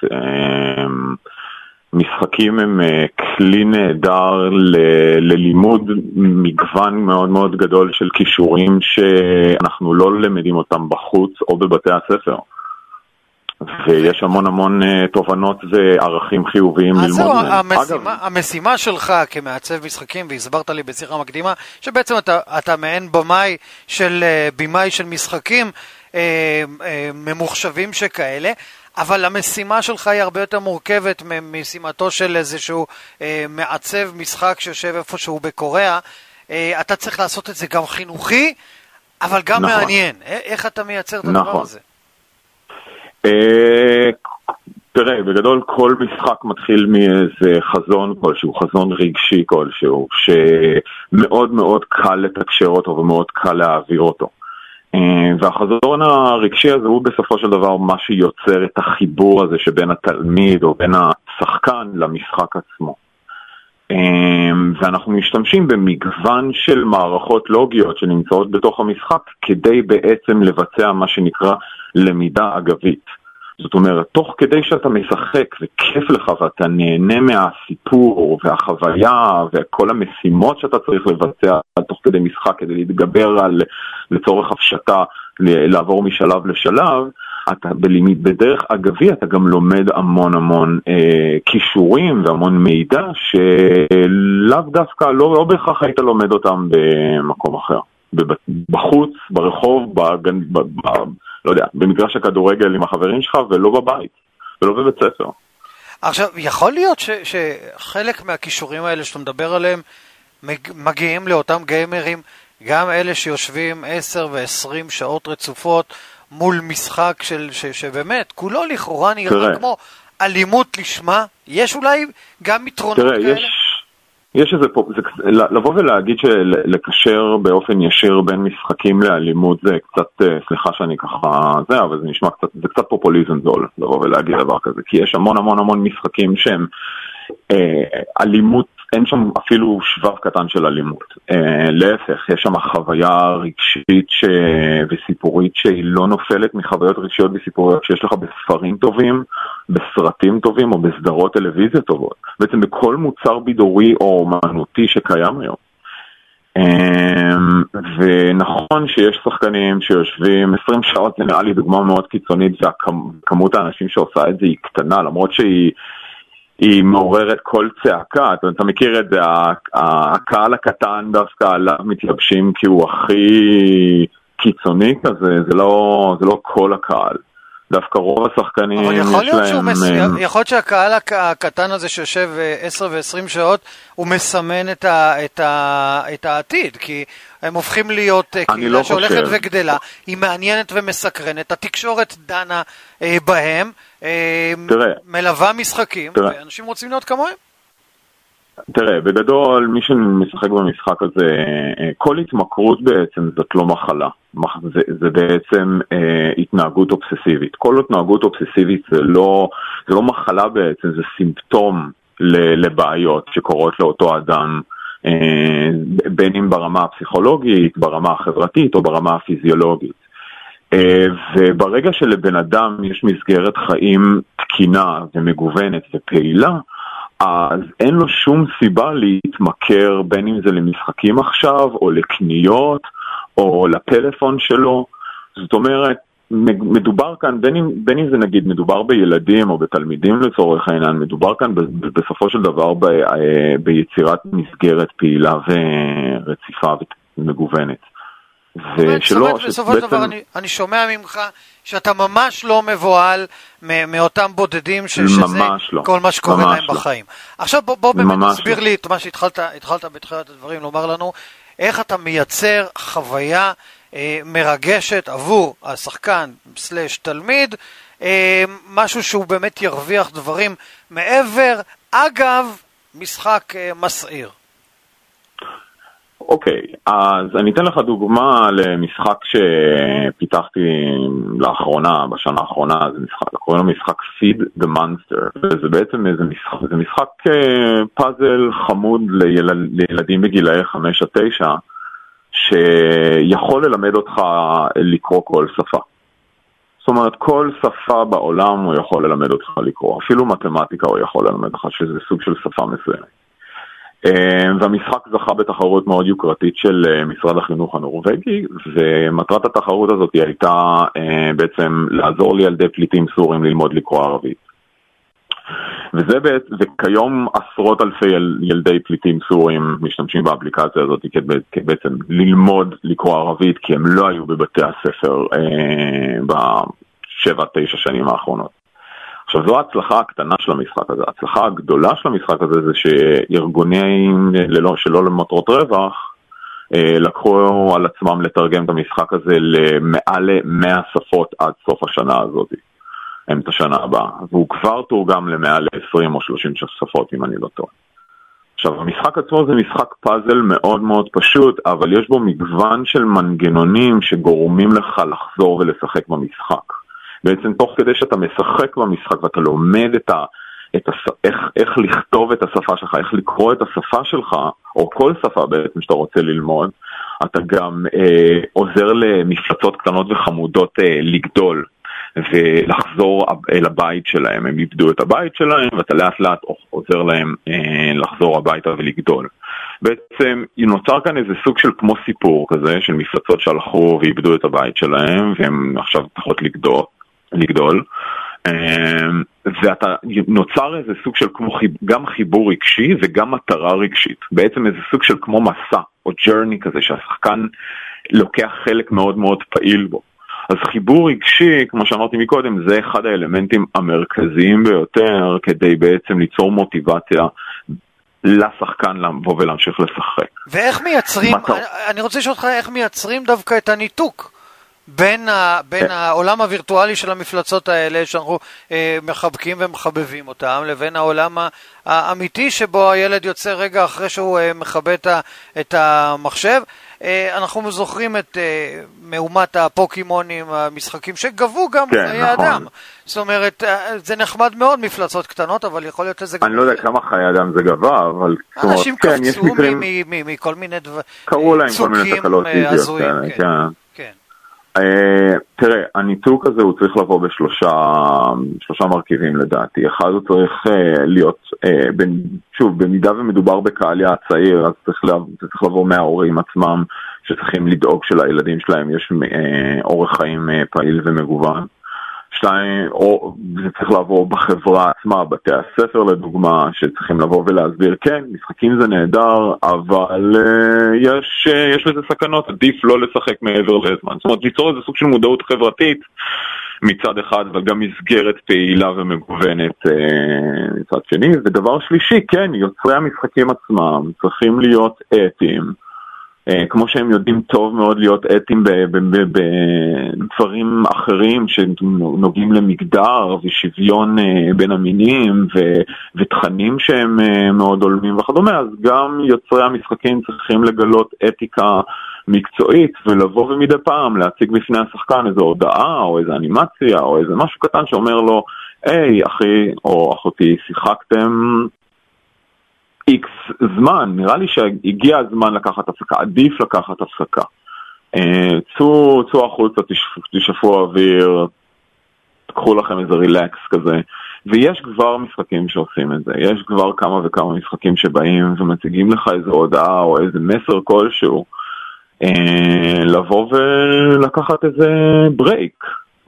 משחקים הם כלי נהדר ללימוד מגוון מאוד גדול של כישורים שאנחנו לא למדים אותם בחוץ או בבתי הספר. ויש המון תובנות וערכים חיוביים ללמוד מהם. המשימה שלך כמעצב משחקים, והסברת לי בשיחה מקדימה, שבעצם אתה מעין בימאי של משחקים ממוחשבים שכאלה, אבל המשימה שלך היא הרבה יותר מורכבת ממשימתו של איזשהו מעצב משחק שיושב איפשהו בקוריאה. אתה צריך לעשות את זה גם חינוכי, אבל גם מעניין. איך אתה מייצר את הדבר הזה? תראה, בגדול כל משחק מתחיל מאיזה חזון כלשהו, חזון רגשי כלשהו, שמאוד קל לתקשר אותו ומאוד קל להעביר אותו. והחזון הרגשי הזה הוא בסופו של דבר מה שיוצר את החיבור הזה שבין התלמיד או בין השחקן למשחק עצמו. ואנחנו משתמשים במגוון של מערכות לוגיות שנמצאות בתוך המשחק כדי בעצם לבצע מה שנקרא למידה אגבית. זאת אומרת, תוך כדי שאתה משחק וכיף לך ואתה נהנה מהסיפור והחוויה וכל המשימות שאתה צריך לבצע תוך כדי משחק כדי להתגבר על לצורך הפשטה, לעבור משלב לשלב, אתה בדרך אגבי אתה גם לומד המון כישורים והמון מידע שלאו דווקא לא בהכרח היית לומד אותם במקום אחר. בחוץ, ברחוב, לא יודע, במגרש הכדורגל עם החברים שלך ולא בבית, ולא בבית ספר. עכשיו, יכול להיות שחלק מהכישורים האלה שאתה מדבר עליהם מגיעים לאותם גיימרים, גם אלה שיושבים 10 ו-20 שעות רצופות מול משחק שבאמת כולו לכאורה נראה כמו אלימות לשמה. יש אולי גם יתרונות כאלה? יש איזה פה, לבוא ולהגיד שלקשר באופן ישיר בין משחקים לאלימות זה קצת, סליחה שאני ככה, אבל זה נשמע קצת, זה קצת פופוליזם זול לבוא ולהגיד דבר כזה, כי יש המון המון המון משחקים שהם אלימות, אין שם אפילו שבב קטן של אלימות. להפך, יש שם חוויה רגשית וסיפורית שהיא לא נופלת מחוויות רגשיות וסיפוריות שיש לך בספרים טובים, בסרטים טובים או בסדרות טלוויזיה טובות. בעצם בכל מוצר בידורי או אומנותי שקיים היום. ונכון שיש שחקנים שיושבים 20 שעות, זה נראה לי דוגמה מאוד קיצונית, וכמות האנשים שעושה את זה היא קטנה, למרות שהיא מעוררת כל צעקה. אתה מכיר את זה, הקהל הקטן דווקא עליו מתלבשים כי הוא הכי קיצוני כזה, זה לא כל הקהל. דווקא רוב השחקנים יש להם... יכול להיות שהקהל הקטן הזה שיושב 10 ו-20 שעות, הוא מסמן את העתיד, כי הם הופכים להיות קהילה שהולכת וגדלה, היא מעניינת ומסקרנת, התקשורת דנה בהם, מלווה משחקים, ואנשים רוצים להיות כמוהם. תראה, בגדול, מי שמשחק במשחק הזה, כל התמכרות בעצם זאת לא מחלה. זה בעצם התנהגות אובססיבית. כל התנהגות אובססיבית זה לא מחלה בעצם, זה סימפטום לבעיות שקורות לאותו אדם, בין אם ברמה הפסיכולוגית, ברמה החברתית או ברמה הפיזיולוגית. וברגע שלבן אדם יש מסגרת חיים תקינה ומגוונת ופעילה, אז אין לו שום סיבה להתמכר, בין אם זה למשחקים עכשיו, או לקניות, או לפלאפון שלו. זאת אומרת, מדובר כאן, בין אם זה נגיד מדובר בילדים או בתלמידים לצורך העניין, מדובר כאן בסופו של דבר ביצירת מסגרת פעילה ורציפה ומגוונת. בסופו של דבר אני שומע ממך שאתה ממש לא מבועל מאותם בודדים שזה כל מה שקורה להם בחיים. עכשיו בוא באמת תסביר לי את מה שהתחלת בתחילת הדברים לומר לנו, איך אתה מייצר חוויה מרגשת עבור השחקן סלש תלמיד, משהו שהוא באמת ירוויח דברים מעבר, אגב, משחק מסעיר. אוקיי, אז אני אתן לך דוגמה למשחק שפיתחתי לאחרונה, בשנה האחרונה, קוראים לו משחק Feed the Monster, וזה בעצם זה משחק פאזל חמוד לילדים בגילאי 5 עד 9, שיכול ללמד אותך לקרוא כל שפה. זאת אומרת, כל שפה בעולם הוא יכול ללמד אותך לקרוא, אפילו מתמטיקה הוא יכול ללמד אותך, שזה סוג של שפה מסוימת. והמשחק זכה בתחרות מאוד יוקרתית של משרד החינוך הנורווגי, ומטרת התחרות הזאת הייתה בעצם לעזור לילדי פליטים סורים ללמוד לקרוא ערבית. וכיום עשרות אלפי ילדי פליטים סורים משתמשים באפליקציה הזאת כדי בעצם ללמוד לקרוא ערבית, כי הם לא היו בבתי הספר ב7-9 שנים האחרונות. עכשיו, זו ההצלחה הקטנה של המשחק הזה. ההצלחה הגדולה של המשחק הזה זה שארגונים שלא למטרות רווח לקחו על עצמם לתרגם את המשחק הזה למעל 100 שפות עד סוף השנה הזאת, את השנה הבאה. והוא כבר תורגם למעל 20 או 30 שפות, אם אני לא טועה. עכשיו, המשחק עצמו זה משחק פאזל מאוד מאוד פשוט, אבל יש בו מגוון של מנגנונים שגורמים לך לחזור ולשחק במשחק. בעצם תוך כדי שאתה משחק במשחק ואתה לומד איך לכתוב את השפה שלך, איך לקרוא את השפה שלך, או כל שפה בעצם שאתה רוצה ללמוד, אתה גם עוזר למפלצות קטנות וחמודות לגדול ולחזור אל הבית שלהם. הם איבדו את הבית שלהם ואתה לאט לאט עוזר להם לחזור הביתה ולגדול. בעצם נוצר כאן איזה סוג של כמו סיפור כזה של מפלצות שהלכו ואיבדו את הבית שלהם והם עכשיו צריכות לגדול, ואתה נוצר איזה סוג של כמו גם חיבור רגשי וגם מטרה רגשית, בעצם איזה סוג של כמו מסע או ג'רני כזה שהשחקן לוקח חלק מאוד מאוד פעיל בו. אז חיבור רגשי, כמו שאמרתי מקודם, זה אחד האלמנטים המרכזיים ביותר כדי בעצם ליצור מוטיבציה לשחקן לבוא ולהמשיך לשחק. ואיך מייצרים, אני רוצה לשאול אותך איך מייצרים דווקא את הניתוק בין העולם הווירטואלי של המפלצות האלה שאנחנו מחבקים ומחבבים אותם, לבין העולם האמיתי שבו הילד יוצא רגע אחרי שהוא מכבה את המחשב. אנחנו זוכרים את מהומת הפוקימונים, המשחקים שגבו גם חיי אדם. זאת אומרת, זה נחמד מאוד מפלצות קטנות, אבל יכול להיות איזה... אני לא יודע כמה חיי אדם זה גבה, אבל... אנשים קפצו מכל מיני קראו להם כל מיני תקלות פיזיות. כן. תראה, הניתוק הזה הוא צריך לבוא בשלושה מרכיבים לדעתי. אחד הוא צריך להיות, שוב, במידה ומדובר בקהל יעד צעיר, אז צריך לבוא מההורים עצמם שצריכים לדאוג שלילדים שלהם יש אורח חיים פעיל ומגוון. שתיים, זה צריך לבוא בחברה עצמה, בתי הספר לדוגמה, שצריכים לבוא ולהסביר, כן, משחקים זה נהדר, אבל יש לזה סכנות, עדיף לא לשחק מעבר לזמן. זאת אומרת, ליצור איזה סוג של מודעות חברתית מצד אחד, אבל גם מסגרת פעילה ומגוונת מצד שני. ודבר שלישי, כן, יוצרי המשחקים עצמם צריכים להיות אתיים, כמו שהם יודעים טוב מאוד להיות אתיים בדברים אחרים שנוגעים למגדר ושוויון בין המינים ותכנים שהם מאוד עולמים וכדומה, אז גם יוצרי המשחקים צריכים לגלות אתיקה מקצועית ולבוא ומדי פעם להציג בפני השחקן איזו הודעה או איזו אנימציה או איזה משהו קטן שאומר לו, היי אחי או אחותי, שיחקתם איקס זמן, נראה לי שהגיע הזמן לקחת הפסקה, עדיף לקחת הפסקה. צאו החוצה, תשפו אוויר, תקחו לכם איזה רילקס כזה, ויש כבר משחקים שעושים את זה, יש כבר כמה וכמה משחקים שבאים ומציגים לך איזו הודעה או איזה מסר כלשהו, לבוא ולקחת איזה ברייק,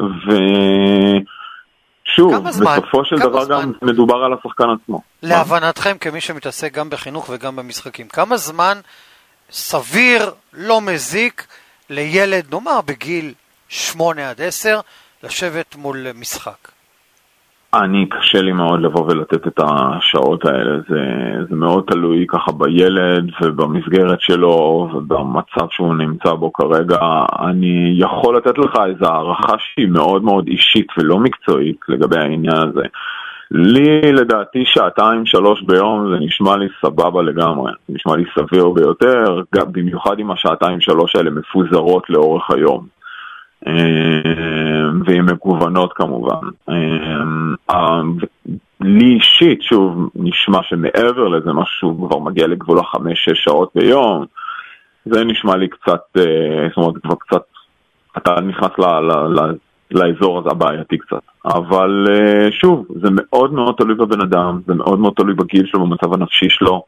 שוב, בסופו של דבר גם מדובר על השחקן עצמו. להבנתכם, כמי שמתעסק גם בחינוך וגם במשחקים, כמה זמן סביר, לא מזיק, לילד, נאמר בגיל 8-10, לשבת מול משחק? קשה לי מאוד לבוא ולתת את השעות האלה, זה מאוד תלוי ככה בילד ובמסגרת שלו ובמצב שהוא נמצא בו כרגע. אני יכול לתת לך איזו הערכה שהיא מאוד מאוד אישית ולא מקצועית לגבי העניין הזה. לי לדעתי 2-3 ביום זה נשמע לי סבבה לגמרי, זה נשמע לי סביר ביותר, במיוחד עם 2-3 האלה מפוזרות לאורך היום. והן מגוונות כמובן. לי אישית, שוב, נשמע שמעבר לזה משהו כבר מגיע לגבול 5-6 שעות ביום, זה נשמע לי קצת, זאת אומרת, כבר קצת, אתה נכנס לאזור הזה הבעייתי קצת. אבל שוב, זה מאוד מאוד תלוי בבן אדם, זה מאוד מאוד תלוי בגיל שלו, במצב הנפשי שלו.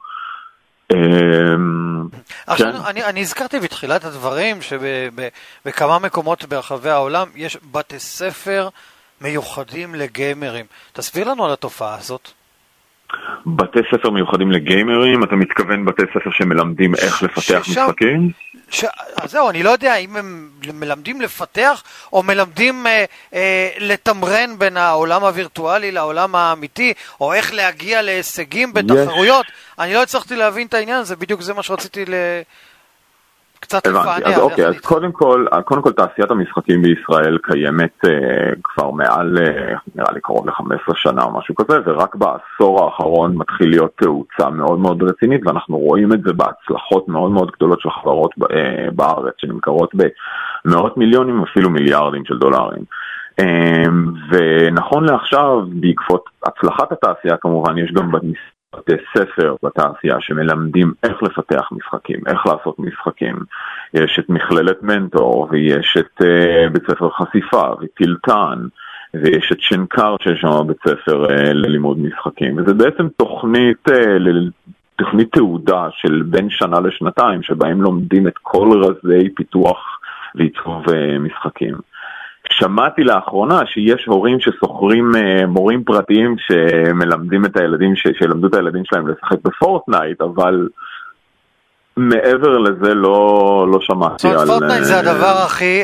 עכשיו, אני הזכרתי בתחילת הדברים שבכמה מקומות ברחבי העולם יש בתי ספר מיוחדים לגיימרים. תסביר לנו על התופעה הזאת. בתי ספר מיוחדים לגיימרים, אתה מתכוון בתי ספר שמלמדים איך לפתח משחקים? אז זהו, אני לא יודע אם הם מלמדים לפתח או מלמדים לתמרן בין העולם הווירטואלי לעולם האמיתי, או איך להגיע להישגים בתחרויות. אני לא הצלחתי להבין את העניין הזה, בדיוק זה מה שרציתי קצת לפענע. אז אוקיי, אז קודם כל תעשיית המשחקים בישראל קיימת כבר מעל, נראה לי קרוב ל-15 שנה או משהו כזה, ורק בעשור האחרון מתחיל להיות תאוצה מאוד מאוד רצינית, ואנחנו רואים את זה בהצלחות מאוד מאוד גדולות של חברות בארץ, שנמכרות במאות מיליונים, אפילו מיליארדים של דולרים. ונכון לעכשיו, בעקבות הצלחת התעשייה כמובן, יש גם בתי ספר בתעשייה שמלמדים איך לפתח משחקים, איך לעשות משחקים. יש את מכללת מנטור, ויש את בית ספר חשיפה, וטילטן, ויש את שנקר שיש שם בית ספר ללימוד משחקים. וזה בעצם תוכנית תעודה של בין שנה לשנתיים, שבהם לומדים את כל רזי פיתוח ועיצוב משחקים. שמעתי לאחרונה שיש הורים שסוחרים מורים פרטיים שמלמדים את הילדים, שלמדו את הילדים שלהם לשחק בפורטנייט, אבל מעבר לזה לא שמעתי על... פורטנייט זה הדבר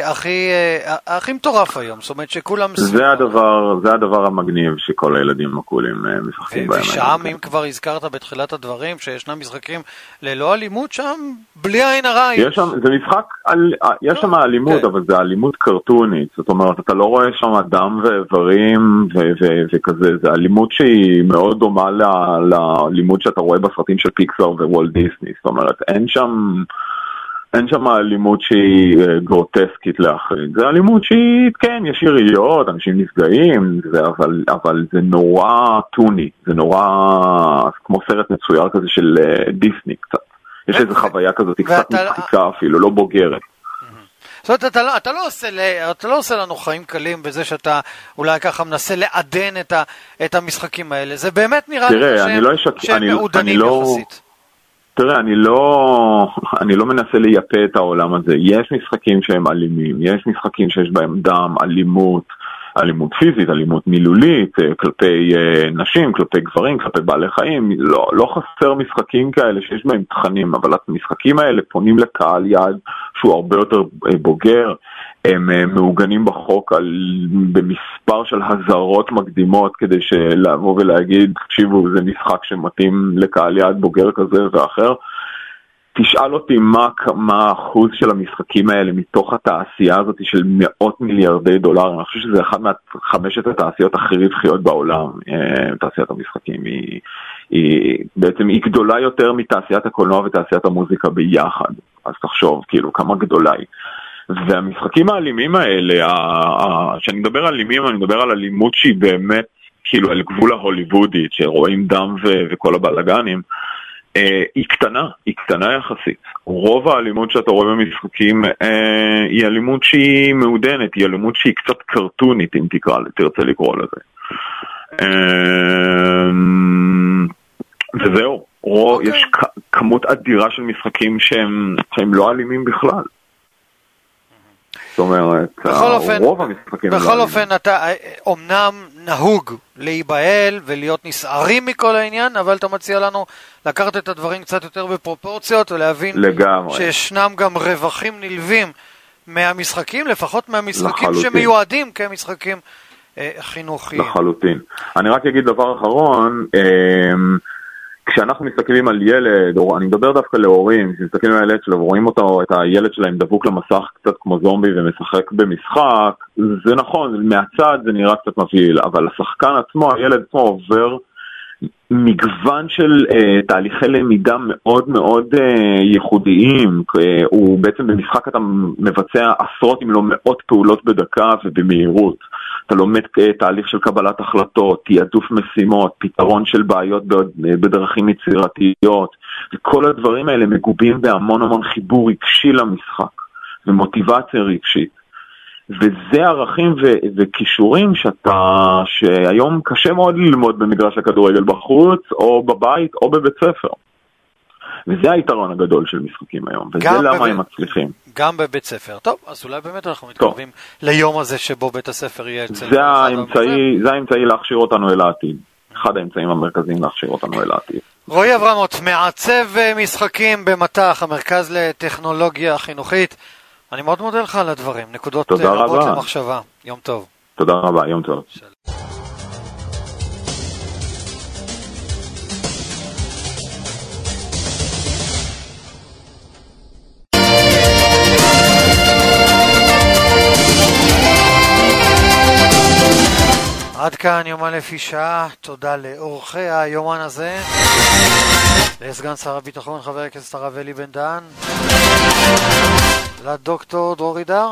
הכי מטורף היום, זאת אומרת שכולם... זה הדבר המגניב שכל הילדים הכולים משחקים בהם. ושם, אם כבר הזכרת בתחילת הדברים, שישנם משחקים ללא אלימות שם, בלי עין הרע. זה משחק, יש שם אלימות, אבל זה אלימות קרטונית, זאת אומרת, אתה לא רואה שם דם ואיברים וכזה, זה אלימות שהיא מאוד דומה לאלימות שאתה רואה בסרטים של פיקסאר ווולט דיסני, זאת אומרת, אין שם אלימות שהיא גרוטסקית להחריד. זה אלימות שהיא, כן, יש יריות, אנשים נפגעים, אבל זה נורא טוני, זה נורא כמו סרט מצויר כזה של דיסני קצת. יש איזו חוויה כזאת, קצת מצחיקה אפילו, לא בוגרת. זאת אומרת, אתה לא עושה לנו חיים קלים בזה שאתה אולי ככה מנסה לעדן את המשחקים האלה. זה באמת נראה לי שהם מעודנים יחסית. תראה, אני לא מנסה לייפה את העולם הזה. יש משחקים שהם אלימים, יש משחקים שיש בהם דם, אלימות פיזית, אלימות מילולית, כלפי נשים, כלפי גברים, כלפי בעלי חיים. לא חסר משחקים כאלה שיש בהם תכנים, אבל המשחקים האלה פונים לקהל יעד שהוא הרבה יותר בוגר. הם מעוגנים בחוק במספר של הזרות מקדימות כדי לבוא ולהגיד, תקשיבו, זה משחק שמתאים לקהל יעד בוגר כזה ואחר. תשאל אותי מה האחוז של המשחקים האלה מתוך התעשייה הזאת של מאות מיליארדי דולר. אני חושב שזה אחד מהחמשת התעשיות הכי רווחיות בעולם. תעשיית המשחקים בעצם היא גדולה יותר מתעשיית הקולנוע ותעשיית המוזיקה ביחד. אז תחשוב, כאילו, כמה גדולה היא. והמשחקים האלימים האלה, שאני מדבר על אלימים, אני מדבר על אלימות שהיא באמת, כאילו, על גבול ההוליוודית, שרואים דם וכל הבלגנים, היא קטנה יחסית. רוב האלימות שאתה רואה במשחקים היא אלימות שהיא מעודנת, היא אלימות שהיא קצת קרטונית, אם תרצה לקרוא לזה. וזהו, יש כמות אדירה של משחקים שהם לא אלימים בכלל. זאת אומרת, רוב המשחקים... בכל אופן, אתה אומנם נהוג להיבהל ולהיות נסערים מכל העניין, אבל אתה מציע לנו לקחת את הדברים קצת יותר בפרופורציות, ולהבין שישנם גם רווחים נלווים מהמשחקים, לפחות מהמשחקים שמיועדים כמשחקים חינוכיים. לחלוטין. אני רק אגיד דבר אחרון, כשאנחנו מסתכלים על ילד, או אני מדבר דווקא להורים, כשמסתכלים על הילד שלו ורואים אותו, את הילד שלהם דבוק למסך קצת כמו זומבי ומשחק במשחק, זה נכון, מהצד זה נראה קצת מבהיל, אבל השחקן עצמו, הילד עצמו עובר מגוון של תהליכי למידה מאוד מאוד ייחודיים. הוא בעצם במשחק אתה מבצע עשרות אם לא מאות פעולות בדקה ובמהירות. אתה לומד תהליך של קבלת החלטות, תיעדוף משימות, פתרון של בעיות בדרכים יצירתיות, וכל הדברים האלה מגובים בהמון חיבור רגשי למשחק ומוטיבציה רגשית. וזה ערכים וכישורים שהיום קשה מאוד ללמוד במגרש הכדורגל בחוץ, או בבית, או בבית ספר. וזה היתרון הגדול של משחקים היום, וזה למה הם מצליחים. גם בבית ספר. טוב, אז אולי באמת אנחנו מתקרבים ליום הזה שבו בית הספר יהיה אצל... זה האמצעי להכשיר אותנו אל העתיד. אחד האמצעים המרכזיים להכשיר אותנו אל העתיד. רועי אברמוט, מעצב משחקים במתח, המרכז לטכנולוגיה חינוכית. אני מאוד מודה לך על הדברים, נקודות רבות למחשבה. יום טוב. תודה רבה, יום טוב. עד כאן יומן לפי שעה, תודה לאורחי היומן הזה, לסגן שר הביטחון חבר הכנסת הרב אלי בן דהן, לדוקטור דרורי דר,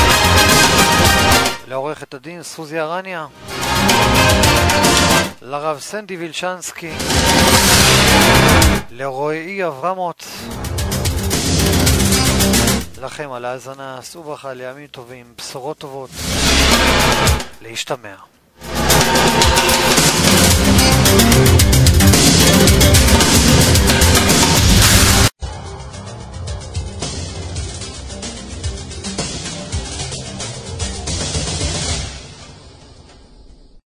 לעורכת הדין סוזי ארניה, לרב סנדי וילשנסקי, לרועי אברמוט, לכם על האזנה, סעו ברכה לימים טובים, בשורות טובות, להשתמע.